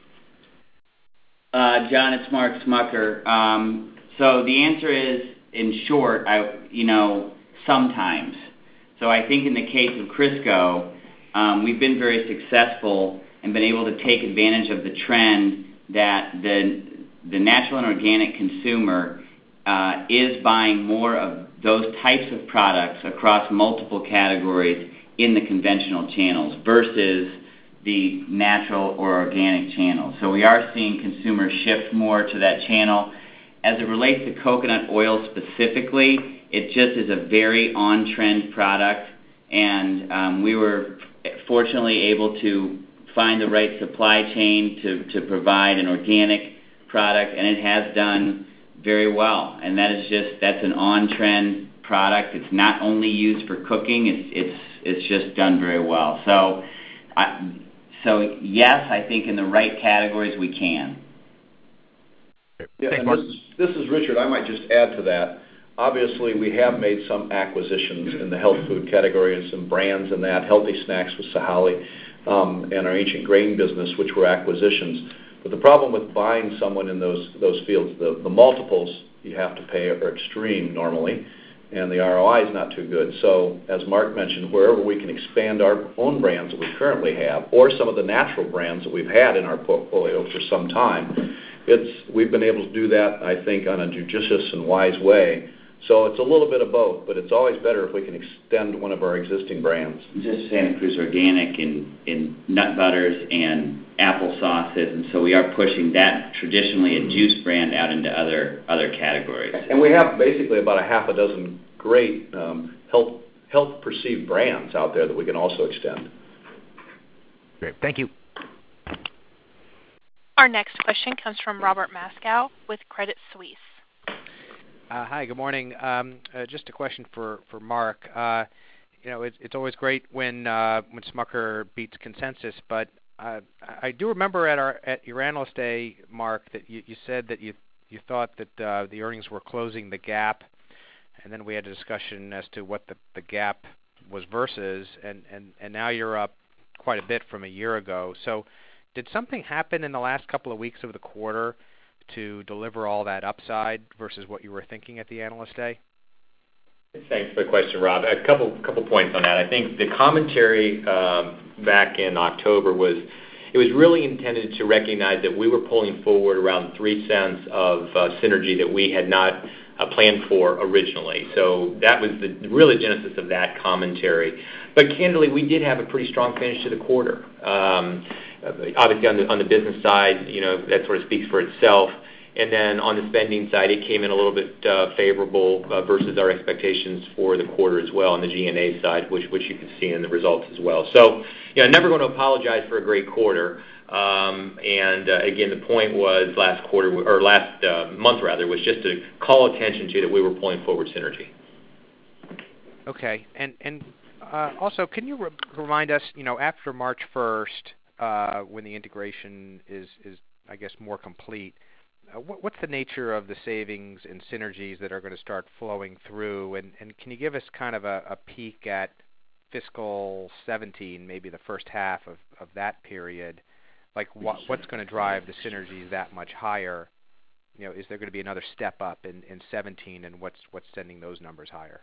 Uh, John, it's Mark Smucker. Um, so the answer is, in short, I, you know, sometimes. So I think in the case of Crisco, um, we've been very successful and been able to take advantage of the trend that the the natural and organic consumer uh, is buying more of those types of products across multiple categories in the conventional channels versus the natural or organic channels. So we are seeing consumers shift more to that channel. as it relates to coconut oil specifically, it just is a very on-trend product, and um, we were fortunately able to find the right supply chain to, to provide an organic product, and it has done very well. And that is just, that's an on-trend product. It's not only used for cooking, it's it's it's just done very well. So, I, so yes, I think in the right categories we can. Yeah, and this is, this is Richard. I might just add to that. Obviously, we have made some acquisitions in the health food category and some brands in that, Healthy Snacks with Sahali, um, and our Ancient Grain business, which were acquisitions. But the problem with buying someone in those those fields, the, the multiples you have to pay are extreme normally, and the R O I is not too good. So, as Mark mentioned, wherever we can expand our own brands that we currently have, or some of the natural brands that we've had in our portfolio for some time, it's we've been able to do that, I think, on a judicious and wise way. So it's a little bit of both, but it's always better if we can extend one of our existing brands. Just Santa Cruz Organic in, in nut butters and apple sauces, and so we are pushing that traditionally a juice brand out into other other categories. And we have basically about a half a dozen great um, health health perceived brands out there that we can also extend. Great, thank you. Our next question comes from Robert Moskow with Credit Suisse. Uh, hi, good morning. Um, uh, just a question for for Mark. Uh, you know, it, it's always great when uh, when Smucker beats consensus, but uh, I do remember at our at your analyst day, Mark, that you, you said that you you thought that uh, the earnings were closing the gap, and then we had a discussion as to what the, the gap was versus, and, and, and now you're up quite a bit from a year ago. So, did something happen in the last couple of weeks of the quarter to deliver all that upside versus what you were thinking at the Analyst Day? Thanks for the question, Rob. A couple couple points on that. I think the commentary um, back in October was it was really intended to recognize that we were pulling forward around three cents of uh, synergy that we had not uh, planned for originally. So that was the really genesis of that commentary. But candidly, we did have a pretty strong finish to the quarter. Um, Obviously, on the on the business side, you know, that sort of speaks for itself. And then on the spending side, it came in a little bit uh, favorable uh, versus our expectations for the quarter as well on the G and A side, which which you can see in the results as well. So, you know, never going to apologize for a great quarter. Um, and uh, again, the point was last quarter or last uh, month rather was just to call attention to that we were pulling forward synergy. Okay, and and uh, also, can you re- remind us, you know, after March first. Uh, when the integration is, is, I guess, more complete, uh, what, what's the nature of the savings and synergies that are going to start flowing through? And, and can you give us kind of a, a peek at fiscal seventeen, maybe the first half of, of that period? Like what, what's going to drive the synergies that much higher? You know, is there going to be another step up in, in seventeen, and what's what's sending those numbers higher?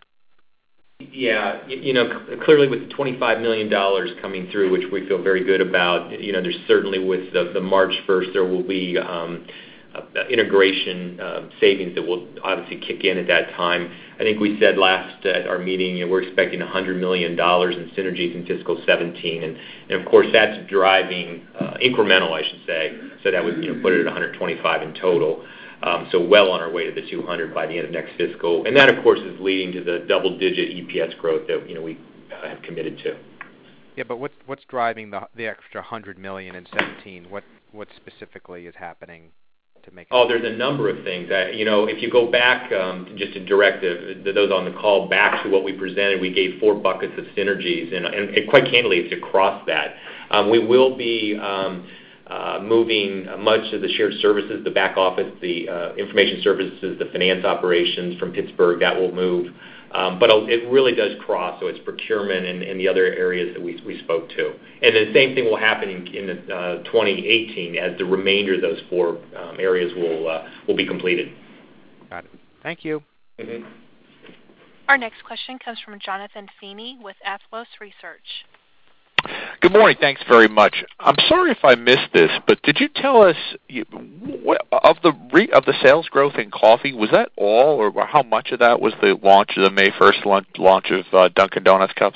Yeah, you know, clearly with the twenty-five million dollars coming through, which we feel very good about, you know, there's certainly with the, the March first, there will be um, uh, integration uh, savings that will obviously kick in at that time. I think we said last at our meeting, you know, we're expecting one hundred million dollars in synergies in fiscal seventeen, and, and of course that's driving uh, incremental, I should say, so that would, you know, put it at one hundred twenty-five in total. Um, so well on our way to the two hundred by the end of next fiscal. And that, of course, is leading to the double-digit E P S growth that, you know, we uh, have committed to. Yeah, but what's, what's driving the, the extra one hundred million dollars in seventeen? What, what specifically is happening to make Oh, there's a number of things. Uh, you know, if you go back, um, just to direct the, those on the call back to what we presented, we gave four buckets of synergies. And, and, and quite candidly, it's across that. Um, we will be... Um, Uh, moving uh, much of the shared services, the back office, the uh, information services, the finance operations from Pittsburgh, that will move. Um, but it really does cross, so it's procurement and, and the other areas that we, we spoke to. And the same thing will happen in, in uh, twenty eighteen as the remainder of those four um, areas will uh, will be completed. Got it. Thank you. Mm-hmm. Our next question comes from Jonathan Feeney with Athlos Research. Good morning. Thanks very much. I'm sorry if I missed this, but did you tell us you, what, of the re, of the sales growth in coffee? Was that all, or how much of that was the launch of the May first launch, launch of uh, Dunkin' Donuts cups?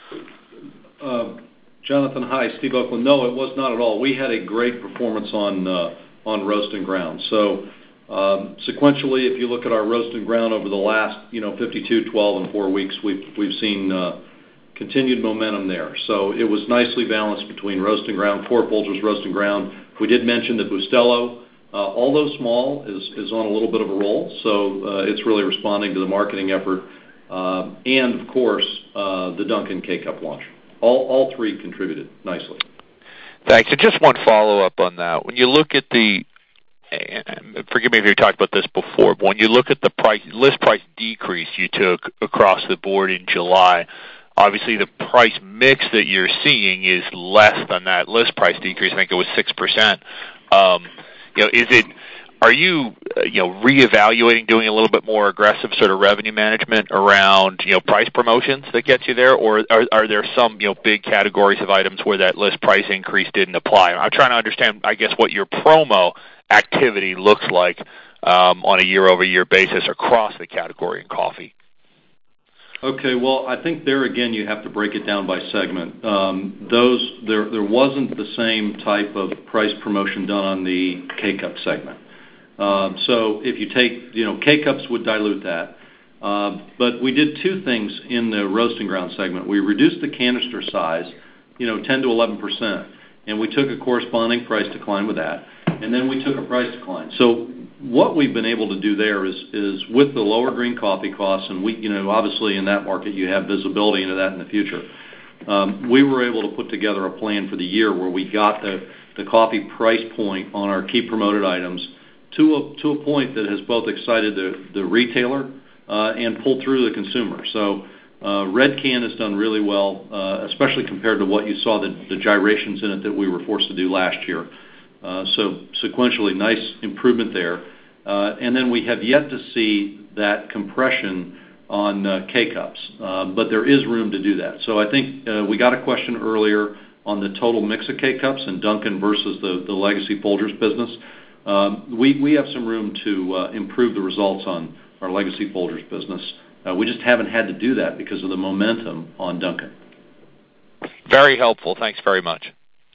Uh, Jonathan, hi, Steve Oakland. No, it was not at all. We had a great performance on uh, on roast and ground. So Um, sequentially, if you look at our roast and ground over the last, you know, fifty-two, twelve, and four weeks, we've we've seen uh, continued momentum there. So it was nicely balanced between roast and ground, core Folgers roast and ground. We did mention that Bustelo, uh, although small, is is on a little bit of a roll. So uh, it's really responding to the marketing effort, uh, and of course uh, the Dunkin' K-Cup launch. All all three contributed nicely. Thanks. And just one follow-up on that. When you look at the And forgive me if you talked about this before, but when you look at the price, list price decrease you took across the board in July, obviously the price mix that you're seeing is less than that list price decrease. I think it was six percent. Um, you know, is it? Are you, uh, you know, reevaluating, doing a little bit more aggressive sort of revenue management around, you know, price promotions that gets you there, or are, are there some, you know, big categories of items where that list price increase didn't apply? I'm trying to understand, I guess, what your promo activity looks like um, on a year-over-year basis across the category in coffee. Okay, well, I think there again you have to break it down by segment. Um, those there there wasn't the same type of price promotion done on the K-Cup segment. Um, so if you take, you know, K-Cups would dilute that. Uh, but we did two things in the roast and ground segment. We reduced the canister size, you know, ten to eleven percent, and we took a corresponding price decline with that. And then we took a price decline. So what we've been able to do there is, is with the lower green coffee costs, and we, you know, obviously in that market you have visibility into that in the future. Um, we were able to put together a plan for the year where we got the, the coffee price point on our key promoted items to a, to a point that has both excited the, the retailer uh, and pulled through the consumer. So uh, Red Can has done really well, uh, especially compared to what you saw, the, the gyrations in it that we were forced to do last year. Uh, so sequentially, nice improvement there. Uh, and then we have yet to see that compression on uh, K-Cups, uh, but there is room to do that. So I think uh, we got a question earlier on the total mix of K-Cups and Dunkin' versus the, the legacy Folgers business. Um, we, we have some room to uh, improve the results on our legacy Folgers business. Uh, we just haven't had to do that because of the momentum on Dunkin'. Very helpful. Thanks very much.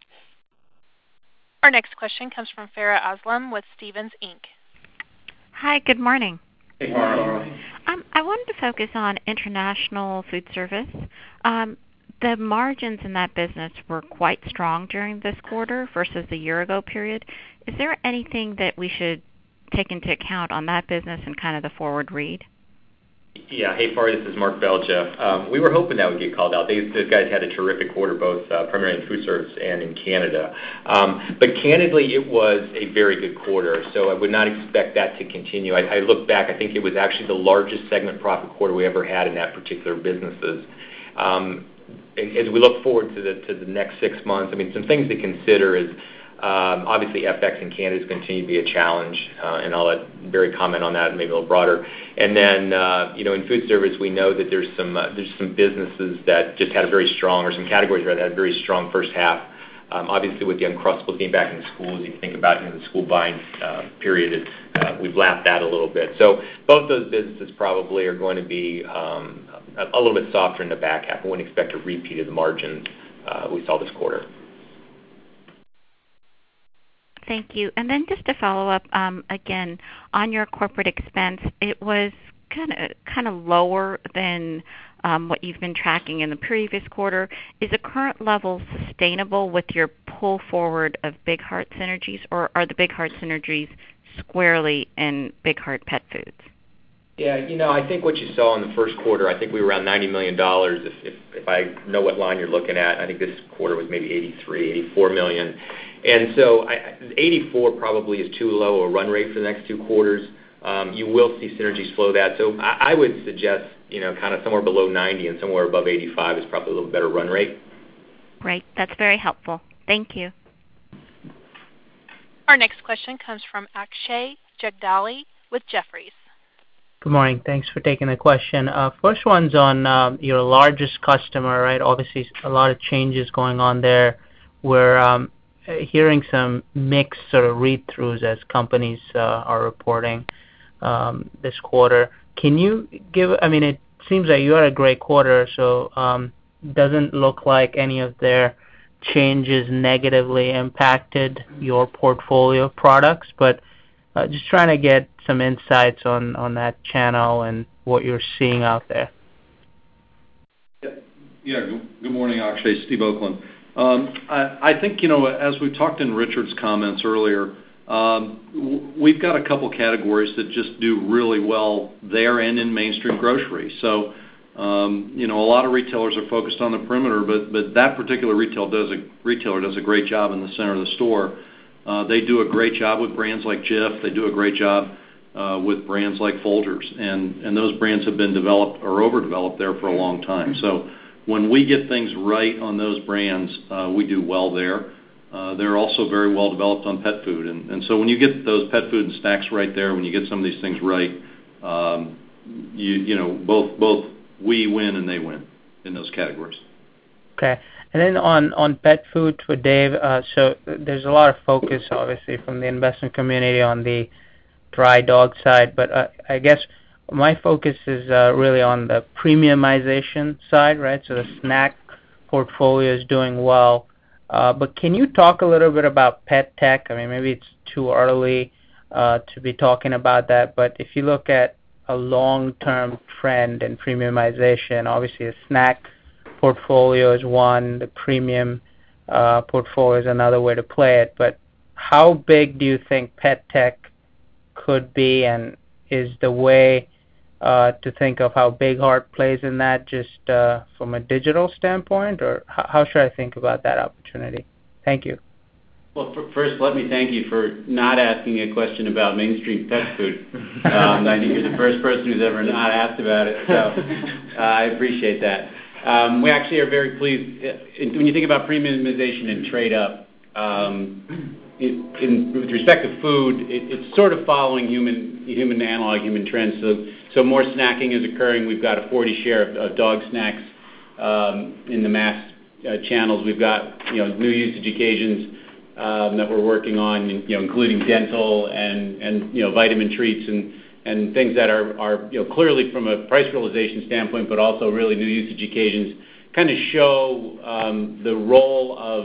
Our next question comes from Farah Aslam with Stephens Incorporated. Hi, good morning. Hey, Farah. Um, I wanted to focus on international food service. Um, the margins in that business were quite strong during this quarter versus the year-ago period. Is there anything that we should take into account on that business and kind of the forward read? Yeah. Hey, Farah, this is Mark Belja. Um, we were hoping that would get called out. These, these guys had a terrific quarter, both uh, primarily in food service and in Canada. Um, but candidly, it was a very good quarter, so I would not expect that to continue. I, I look back, I think it was actually the largest segment profit quarter we ever had in that particular businesses. Um, as we look forward to the to the next six months, I mean, some things to consider is Um, obviously, F X in Canada is going to continue to be a challenge, uh, and I'll let Barry comment on that maybe a little broader. And then, uh, you know, in food service, we know that there's some uh, there's some businesses that just had a very strong, or some categories that had a very strong first half. Um, obviously, with the Uncrustables being back in the schools, if you think about, you know, the school buying uh, period, uh, we've lapped that a little bit. So both those businesses probably are going to be um, a, a little bit softer in the back half. I wouldn't expect a repeat of the margins uh, we saw this quarter. Thank you. And then just to follow up, um, again, on your corporate expense, it was kind of kind of lower than um, what you've been tracking in the previous quarter. Is the current level sustainable with your pull forward of Big Heart synergies, or are the Big Heart synergies squarely in Big Heart Pet Foods? Yeah, you know, I think what you saw in the first quarter, I think we were around ninety million dollars, if, if, if I know what line you're looking at. I think this quarter was maybe eighty-three, eighty-four million. And so I, eighty-four probably is too low a run rate for the next two quarters. Um, you will see synergies flow that. So I, I would suggest, you know, kind of somewhere below ninety and somewhere above eighty-five is probably a little better run rate. Great. That's very helpful. Thank you. Our next question comes from Akshay Jagdali with Jefferies. Good morning. Thanks for taking the question. Uh, first one's on um, your largest customer, right? Obviously, a lot of changes going on there. We're um, hearing some mixed sort of read-throughs as companies uh, are reporting um, this quarter. Can you give, I mean, it seems like you had a great quarter, so um, doesn't look like any of their changes negatively impacted your portfolio of products, but Uh, just trying to get some insights on, on that channel and what you're seeing out there. Yeah, yeah good, good morning, Akshay. Steve Oakland. Um, I, I think, you know, as we talked in Richard's comments earlier, um, w- we've got a couple categories that just do really well there and in mainstream grocery. So, um, you know, a lot of retailers are focused on the perimeter, but, but that particular retail does a, retailer does a great job in the center of the store. Uh, they do a great job with brands like Jif. They do a great job uh, with brands like Folgers, and, and those brands have been developed or overdeveloped there for a long time. So when we get things right on those brands, uh, we do well there. Uh, they're also very well developed on pet food, and, and so when you get those pet food and snacks right there, when you get some of these things right, um, you you know both both we win and they win in those categories. Okay. And then on, on pet food for Dave, uh, so there's a lot of focus, obviously, from the investment community on the dry dog side, but uh, I guess my focus is uh, really on the premiumization side, right? So the snack portfolio is doing well. Uh, but can you talk a little bit about pet tech? I mean, maybe it's too early uh, to be talking about that, but if you look at a long-term trend in premiumization, obviously a snack portfolio is one, the premium uh, portfolio is another way to play it. But how big do you think pet tech could be, and is the way uh, to think of how Big Heart plays in that just uh, from a digital standpoint, or how, how should I think about that opportunity? Thank you. Well, first, let me thank you for not asking a question about mainstream pet food. Um, I think you're the first person who's ever not asked about it, so uh, I appreciate that. Um, we actually are very pleased. When you think about premiumization and trade up, um, in, in, with respect to food, it, it's sort of following human human analog, human trends. So, so more snacking is occurring. We've got a forty share of, of dog snacks um, in the mass uh, channels. We've got you know new usage occasions um, that we're working on, you know, including dental and and you know vitamin treats and. and things that are, are you know, clearly from a price realization standpoint, but also really new usage occasions, kind of show um, the role of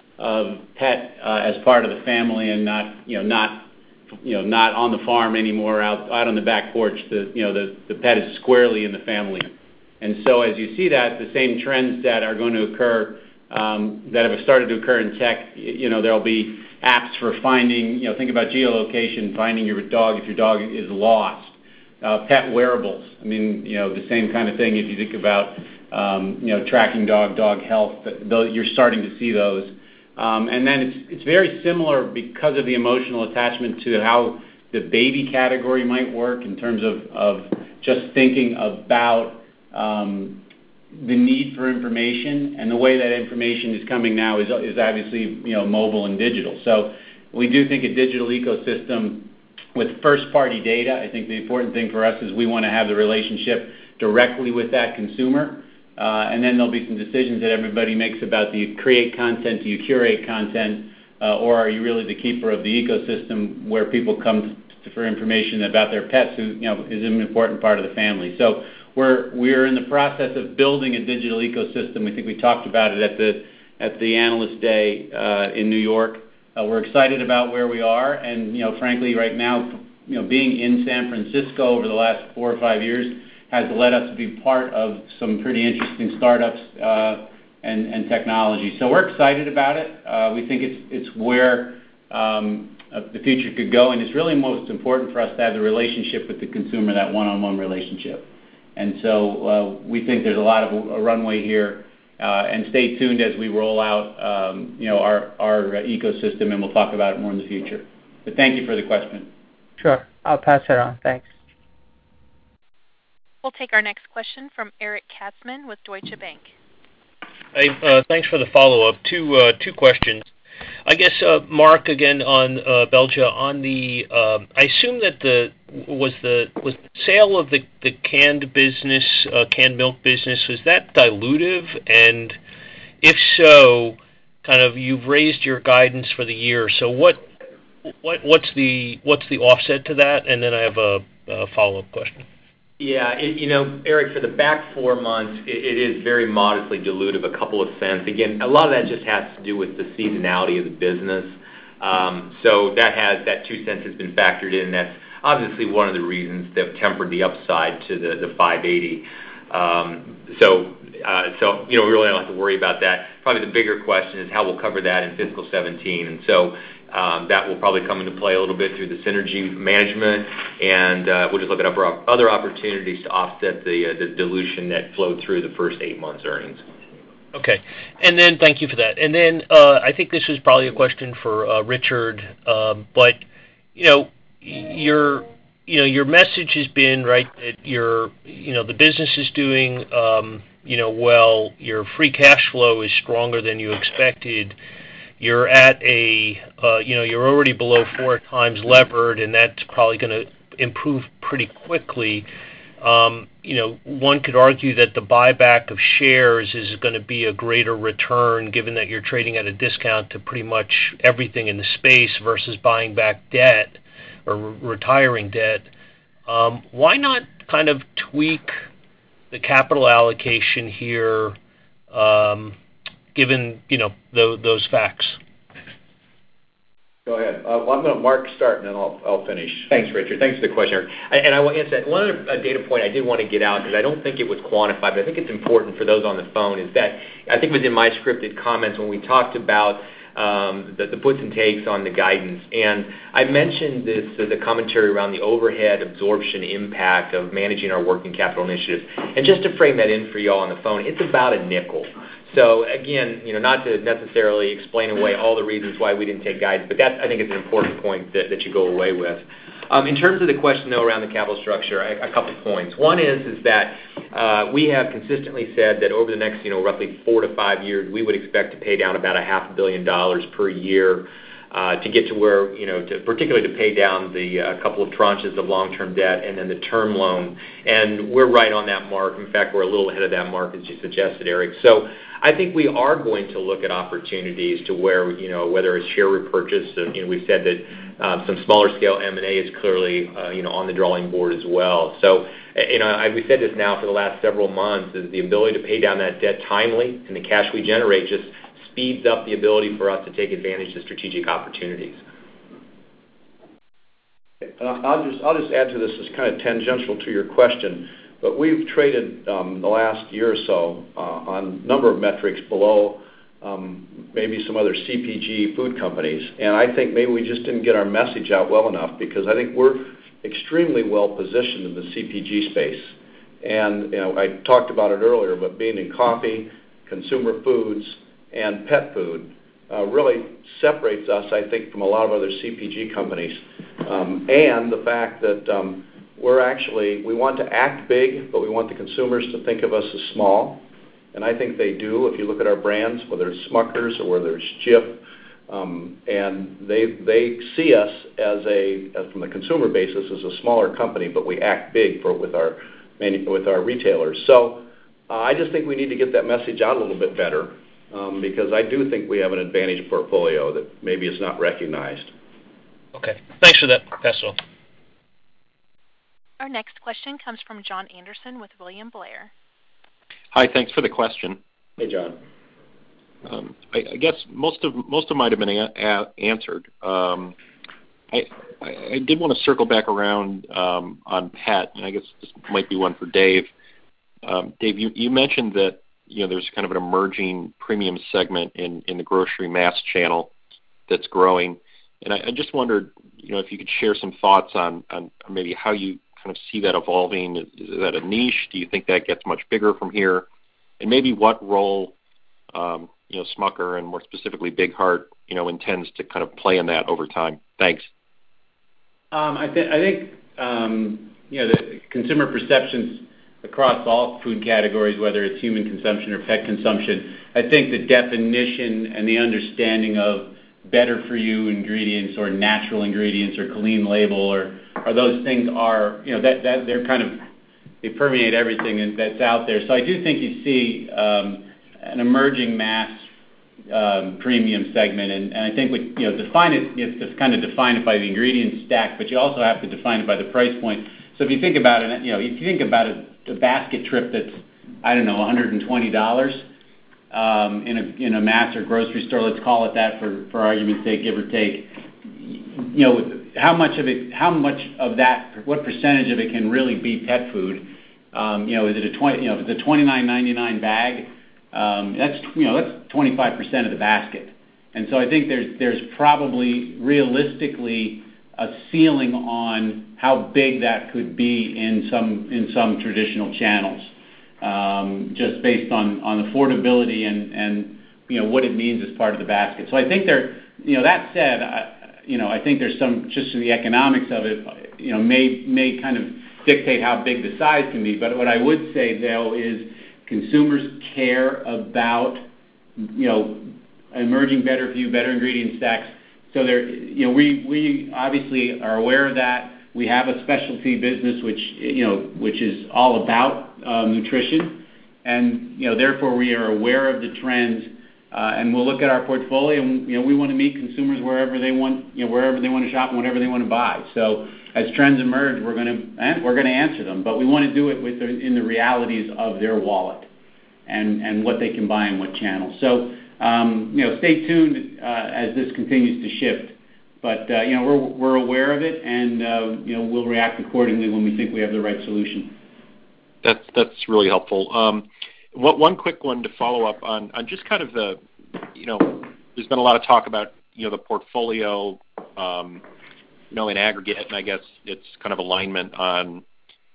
of pet uh, as part of the family and not, you know, not, you know, not on the farm anymore, out out on the back porch. The you know the, the pet is squarely in the family, and so as you see that, the same trends that are going to occur um, that have started to occur in tech, you know, there'll be apps for finding, you know, think about geolocation, finding your dog if your dog is lost. Uh, pet wearables. I mean, you know, the same kind of thing if you think about, um, you know, tracking dog, dog health. You're starting to see those. Um, and then it's it's very similar because of the emotional attachment to how the baby category might work in terms of, of just thinking about um, the need for information, and the way that information is coming now is is obviously you know mobile and digital. So we do think a digital ecosystem with first-party data. I think the important thing for us is we want to have the relationship directly with that consumer, uh, and then there'll be some decisions that everybody makes about do you create content, do you curate content, uh, or are you really the keeper of the ecosystem where people come to, for information about their pets, who you know is an important part of the family. So. We're we're in the process of building a digital ecosystem. We think we talked about it at the at the Analyst Day uh, in New York. Uh, we're excited about where we are, and you know, frankly, right now, you know, being in San Francisco over the last four or five years has led us to be part of some pretty interesting startups uh, and and technology. So we're excited about it. Uh, we think it's it's where um, uh, the future could go, and it's really most important for us to have the relationship with the consumer, that one-on-one relationship. And so uh, we think there's a lot of a runway here, uh, and stay tuned as we roll out, um, you know, our our ecosystem, and we'll talk about it more in the future. But thank you for the question. Sure, I'll pass it on. Thanks. We'll take our next question from Eric Katzman with Deutsche Bank. Hey, uh, thanks for the follow-up. Two uh, two questions. I guess, uh, Mark, again on uh, Belgia, on the, uh, I assume that the was the was the sale of the, the canned business, uh, canned milk business, was that dilutive? And if so, kind of you've raised your guidance for the year. So what what what's the what's the offset to that? And then I have a, a follow-up question. Yeah, it, you know, Eric, for the back four months, it, it is very modestly dilutive, a couple of cents. Again, a lot of that just has to do with the seasonality of the business. Um, so that has that two cents has been factored in. That's obviously one of the reasons that tempered the upside to the, the five eighty. Um, so, uh, so you know, we really don't have to worry about that. Probably the bigger question is how we'll cover that in fiscal seventeen, and so um, that will probably come into play a little bit through the synergy management, and uh, we'll just look at other opportunities to offset the uh, the dilution that flowed through the first eight months' earnings. Okay, and then thank you for that. And then uh, I think this is probably a question for uh, Richard, um, but you know, your you know your message has been right that your you know the business is doing um, you know well. Your free cash flow is stronger than you expected. You're at a uh, you know you're already below four times levered, and that's probably going to improve pretty quickly. Um, you know, one could argue that the buyback of shares is going to be a greater return given that you're trading at a discount to pretty much everything in the space versus buying back debt or re- retiring debt. Um, why not kind of tweak the capital allocation here um, given, you know, th- those facts? Go ahead. Uh, well, I'm going to Mark start, and then I'll, I'll finish. Thanks, Richard. Thanks for the question. I, and I will answer that. One other uh, data point I did want to get out, because I don't think it was quantified, but I think it's important for those on the phone, is that I think it was in my scripted comments when we talked about um, the, the puts and takes on the guidance. And I mentioned this, uh, the commentary around the overhead absorption impact of managing our working capital initiatives. And just to frame that in for you all on the phone, it's about a nickel. So again, you know, not to necessarily explain away all the reasons why we didn't take guidance, but that I think is an important point that, that you go away with. Um, in terms of the question, though, around the capital structure, a, a couple points. One is is that uh, we have consistently said that over the next, you know, roughly four to five years, we would expect to pay down about a half a billion dollars per year uh, to get to where, you know, to, particularly to pay down the uh, couple of tranches of long-term debt and then the term loan. And we're right on that mark. In fact, we're a little ahead of that mark, as you suggested, Eric. So I think we are going to look at opportunities to where, you know, whether it's share repurchase, uh, you know, we've said that uh, some smaller scale M and A is clearly, uh, you know, on the drawing board as well. So, you know, I, we've said this now for the last several months, is the ability to pay down that debt timely and the cash we generate just speeds up the ability for us to take advantage of strategic opportunities. I'll just, I'll just add to this as kind of tangential to your question. But we've traded um, the last year or so uh, on a number of metrics below um, maybe some other C P G food companies. And I think maybe we just didn't get our message out well enough, because I think we're extremely well positioned in the C P G space. And you know, I talked about it earlier, but being in coffee, consumer foods, and pet food uh, really separates us, I think, from a lot of other C P G companies. Um, and the fact that um, we're actually, we want to act big, but we want the consumers to think of us as small. And I think they do if you look at our brands, whether it's Smucker's or whether it's Jif. Um, and they they see us as a, as from the consumer basis, as a smaller company, but we act big for with our with our retailers. So uh, I just think we need to get that message out a little bit better, um, because I do think we have an advantage portfolio that maybe is not recognized. Okay, thanks for that, Pass it on. Our next question comes from John Anderson with William Blair. Hi, thanks for the question. Hey, John. Um, I, I guess most of most of might have been a, a, answered. Um, I, I, I did want to circle back around um, on pet, and I guess this might be one for Dave. Um, Dave, you, you mentioned that you know there's kind of an emerging premium segment in, in the grocery mass channel that's growing, and I, I just wondered, you know, if you could share some thoughts on, on maybe how you kind of see that evolving. Is, is that a niche? Do you think that gets much bigger from here? And maybe what role, um, you know, Smucker and more specifically Big Heart, you know, intends to kind of play in that over time? Thanks. Um, I, th- I think, um, you know, the consumer perceptions across all food categories, whether it's human consumption or pet consumption, I think the definition and the understanding of better for you ingredients or natural ingredients or clean label or, or those things are, you know, that, that they're kind of, they permeate everything that's out there. So I do think you see um, an emerging mass um, premium segment, and, and I think, we, you know, define it, you have to kind of define it by the ingredient stack, but you also have to define it by the price point. So if you think about it, you know, if you think about a, a basket trip that's, I don't know, one hundred twenty dollars, um, in a in a mass or grocery store, let's call it that for, for argument's sake, give or take, you know, how much of it, how much of that, what percentage of it can really be pet food? Um, you know, is it a twenty, you know, if it's a twenty-nine ninety-nine bag, um, that's, you know, that's twenty-five percent of the basket. And so I think there's there's probably realistically a ceiling on how big that could be in some in some traditional channels, um, just based on, on affordability and, and you know what it means as part of the basket. So I think there, you know, that said, I, you know, I think there's some just the economics of it, you know, may may kind of dictate how big the size can be. But what I would say though is consumers care about, you know, emerging better for you, better ingredient stacks. So there, you know, we we obviously are aware of that. We have a specialty business which, you know, which is all about um, nutrition, and you know, therefore we are aware of the trends, uh, and we'll look at our portfolio. And you know, we want to meet consumers wherever they want, you know, wherever they want to shop and whatever they want to buy. So as trends emerge, we're going to we're going to answer them, but we want to do it with the, in the realities of their wallet, and and what they can buy and what channels. So. Um, you know, stay tuned uh, as this continues to shift. But uh, you know, we're we're aware of it, and uh, you know, we'll react accordingly when we think we have the right solution. That's that's really helpful. Um, what, one quick one to follow up on on just kind of the, you know, there's been a lot of talk about you know the portfolio, um, you know, in aggregate, and I guess it's kind of alignment on,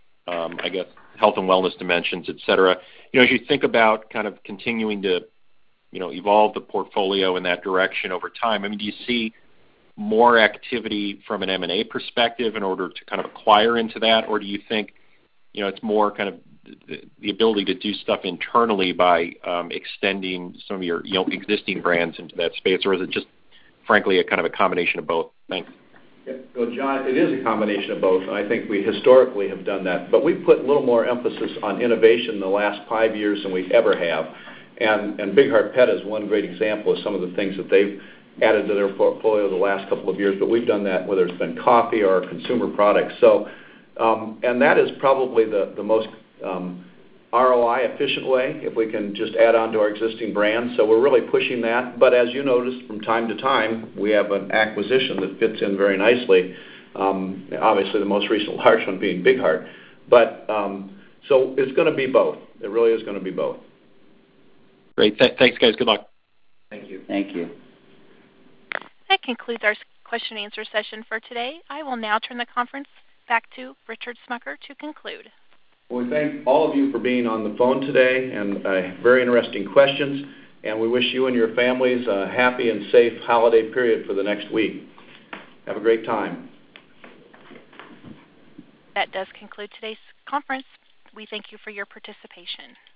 um, I guess, health and wellness dimensions, et cetera. You know, as you think about kind of continuing to you know, evolve the portfolio in that direction over time. I mean, do you see more activity from an M and A perspective in order to kind of acquire into that, or do you think, you know, it's more kind of the, the ability to do stuff internally by um, extending some of your, you know, existing brands into that space, or is it just, frankly, a kind of a combination of both? Thanks. Yeah, well, John, it is a combination of both, and I think we historically have done that. But we've put a little more emphasis on innovation in the last five years than we ever have. And, and Big Heart Pet is one great example of some of the things that they've added to their portfolio the last couple of years, but we've done that whether it's been coffee or consumer products. So, um, and that is probably the, the most um, R O I efficient way, if we can just add on to our existing brands. So we're really pushing that. But as you noticed, from time to time, we have an acquisition that fits in very nicely. Um, obviously, the most recent large one being Big Heart. But um, so it's going to be both. It really is going to be both. Great. Th- thanks, guys. Good luck. Thank you. Thank you. That concludes our question and answer session for today. I will now turn the conference back to Richard Smucker to conclude. Well, we thank all of you for being on the phone today and uh, very interesting questions. And we wish you and your families a happy and safe holiday period for the next week. Have a great time. That does conclude today's conference. We thank you for your participation.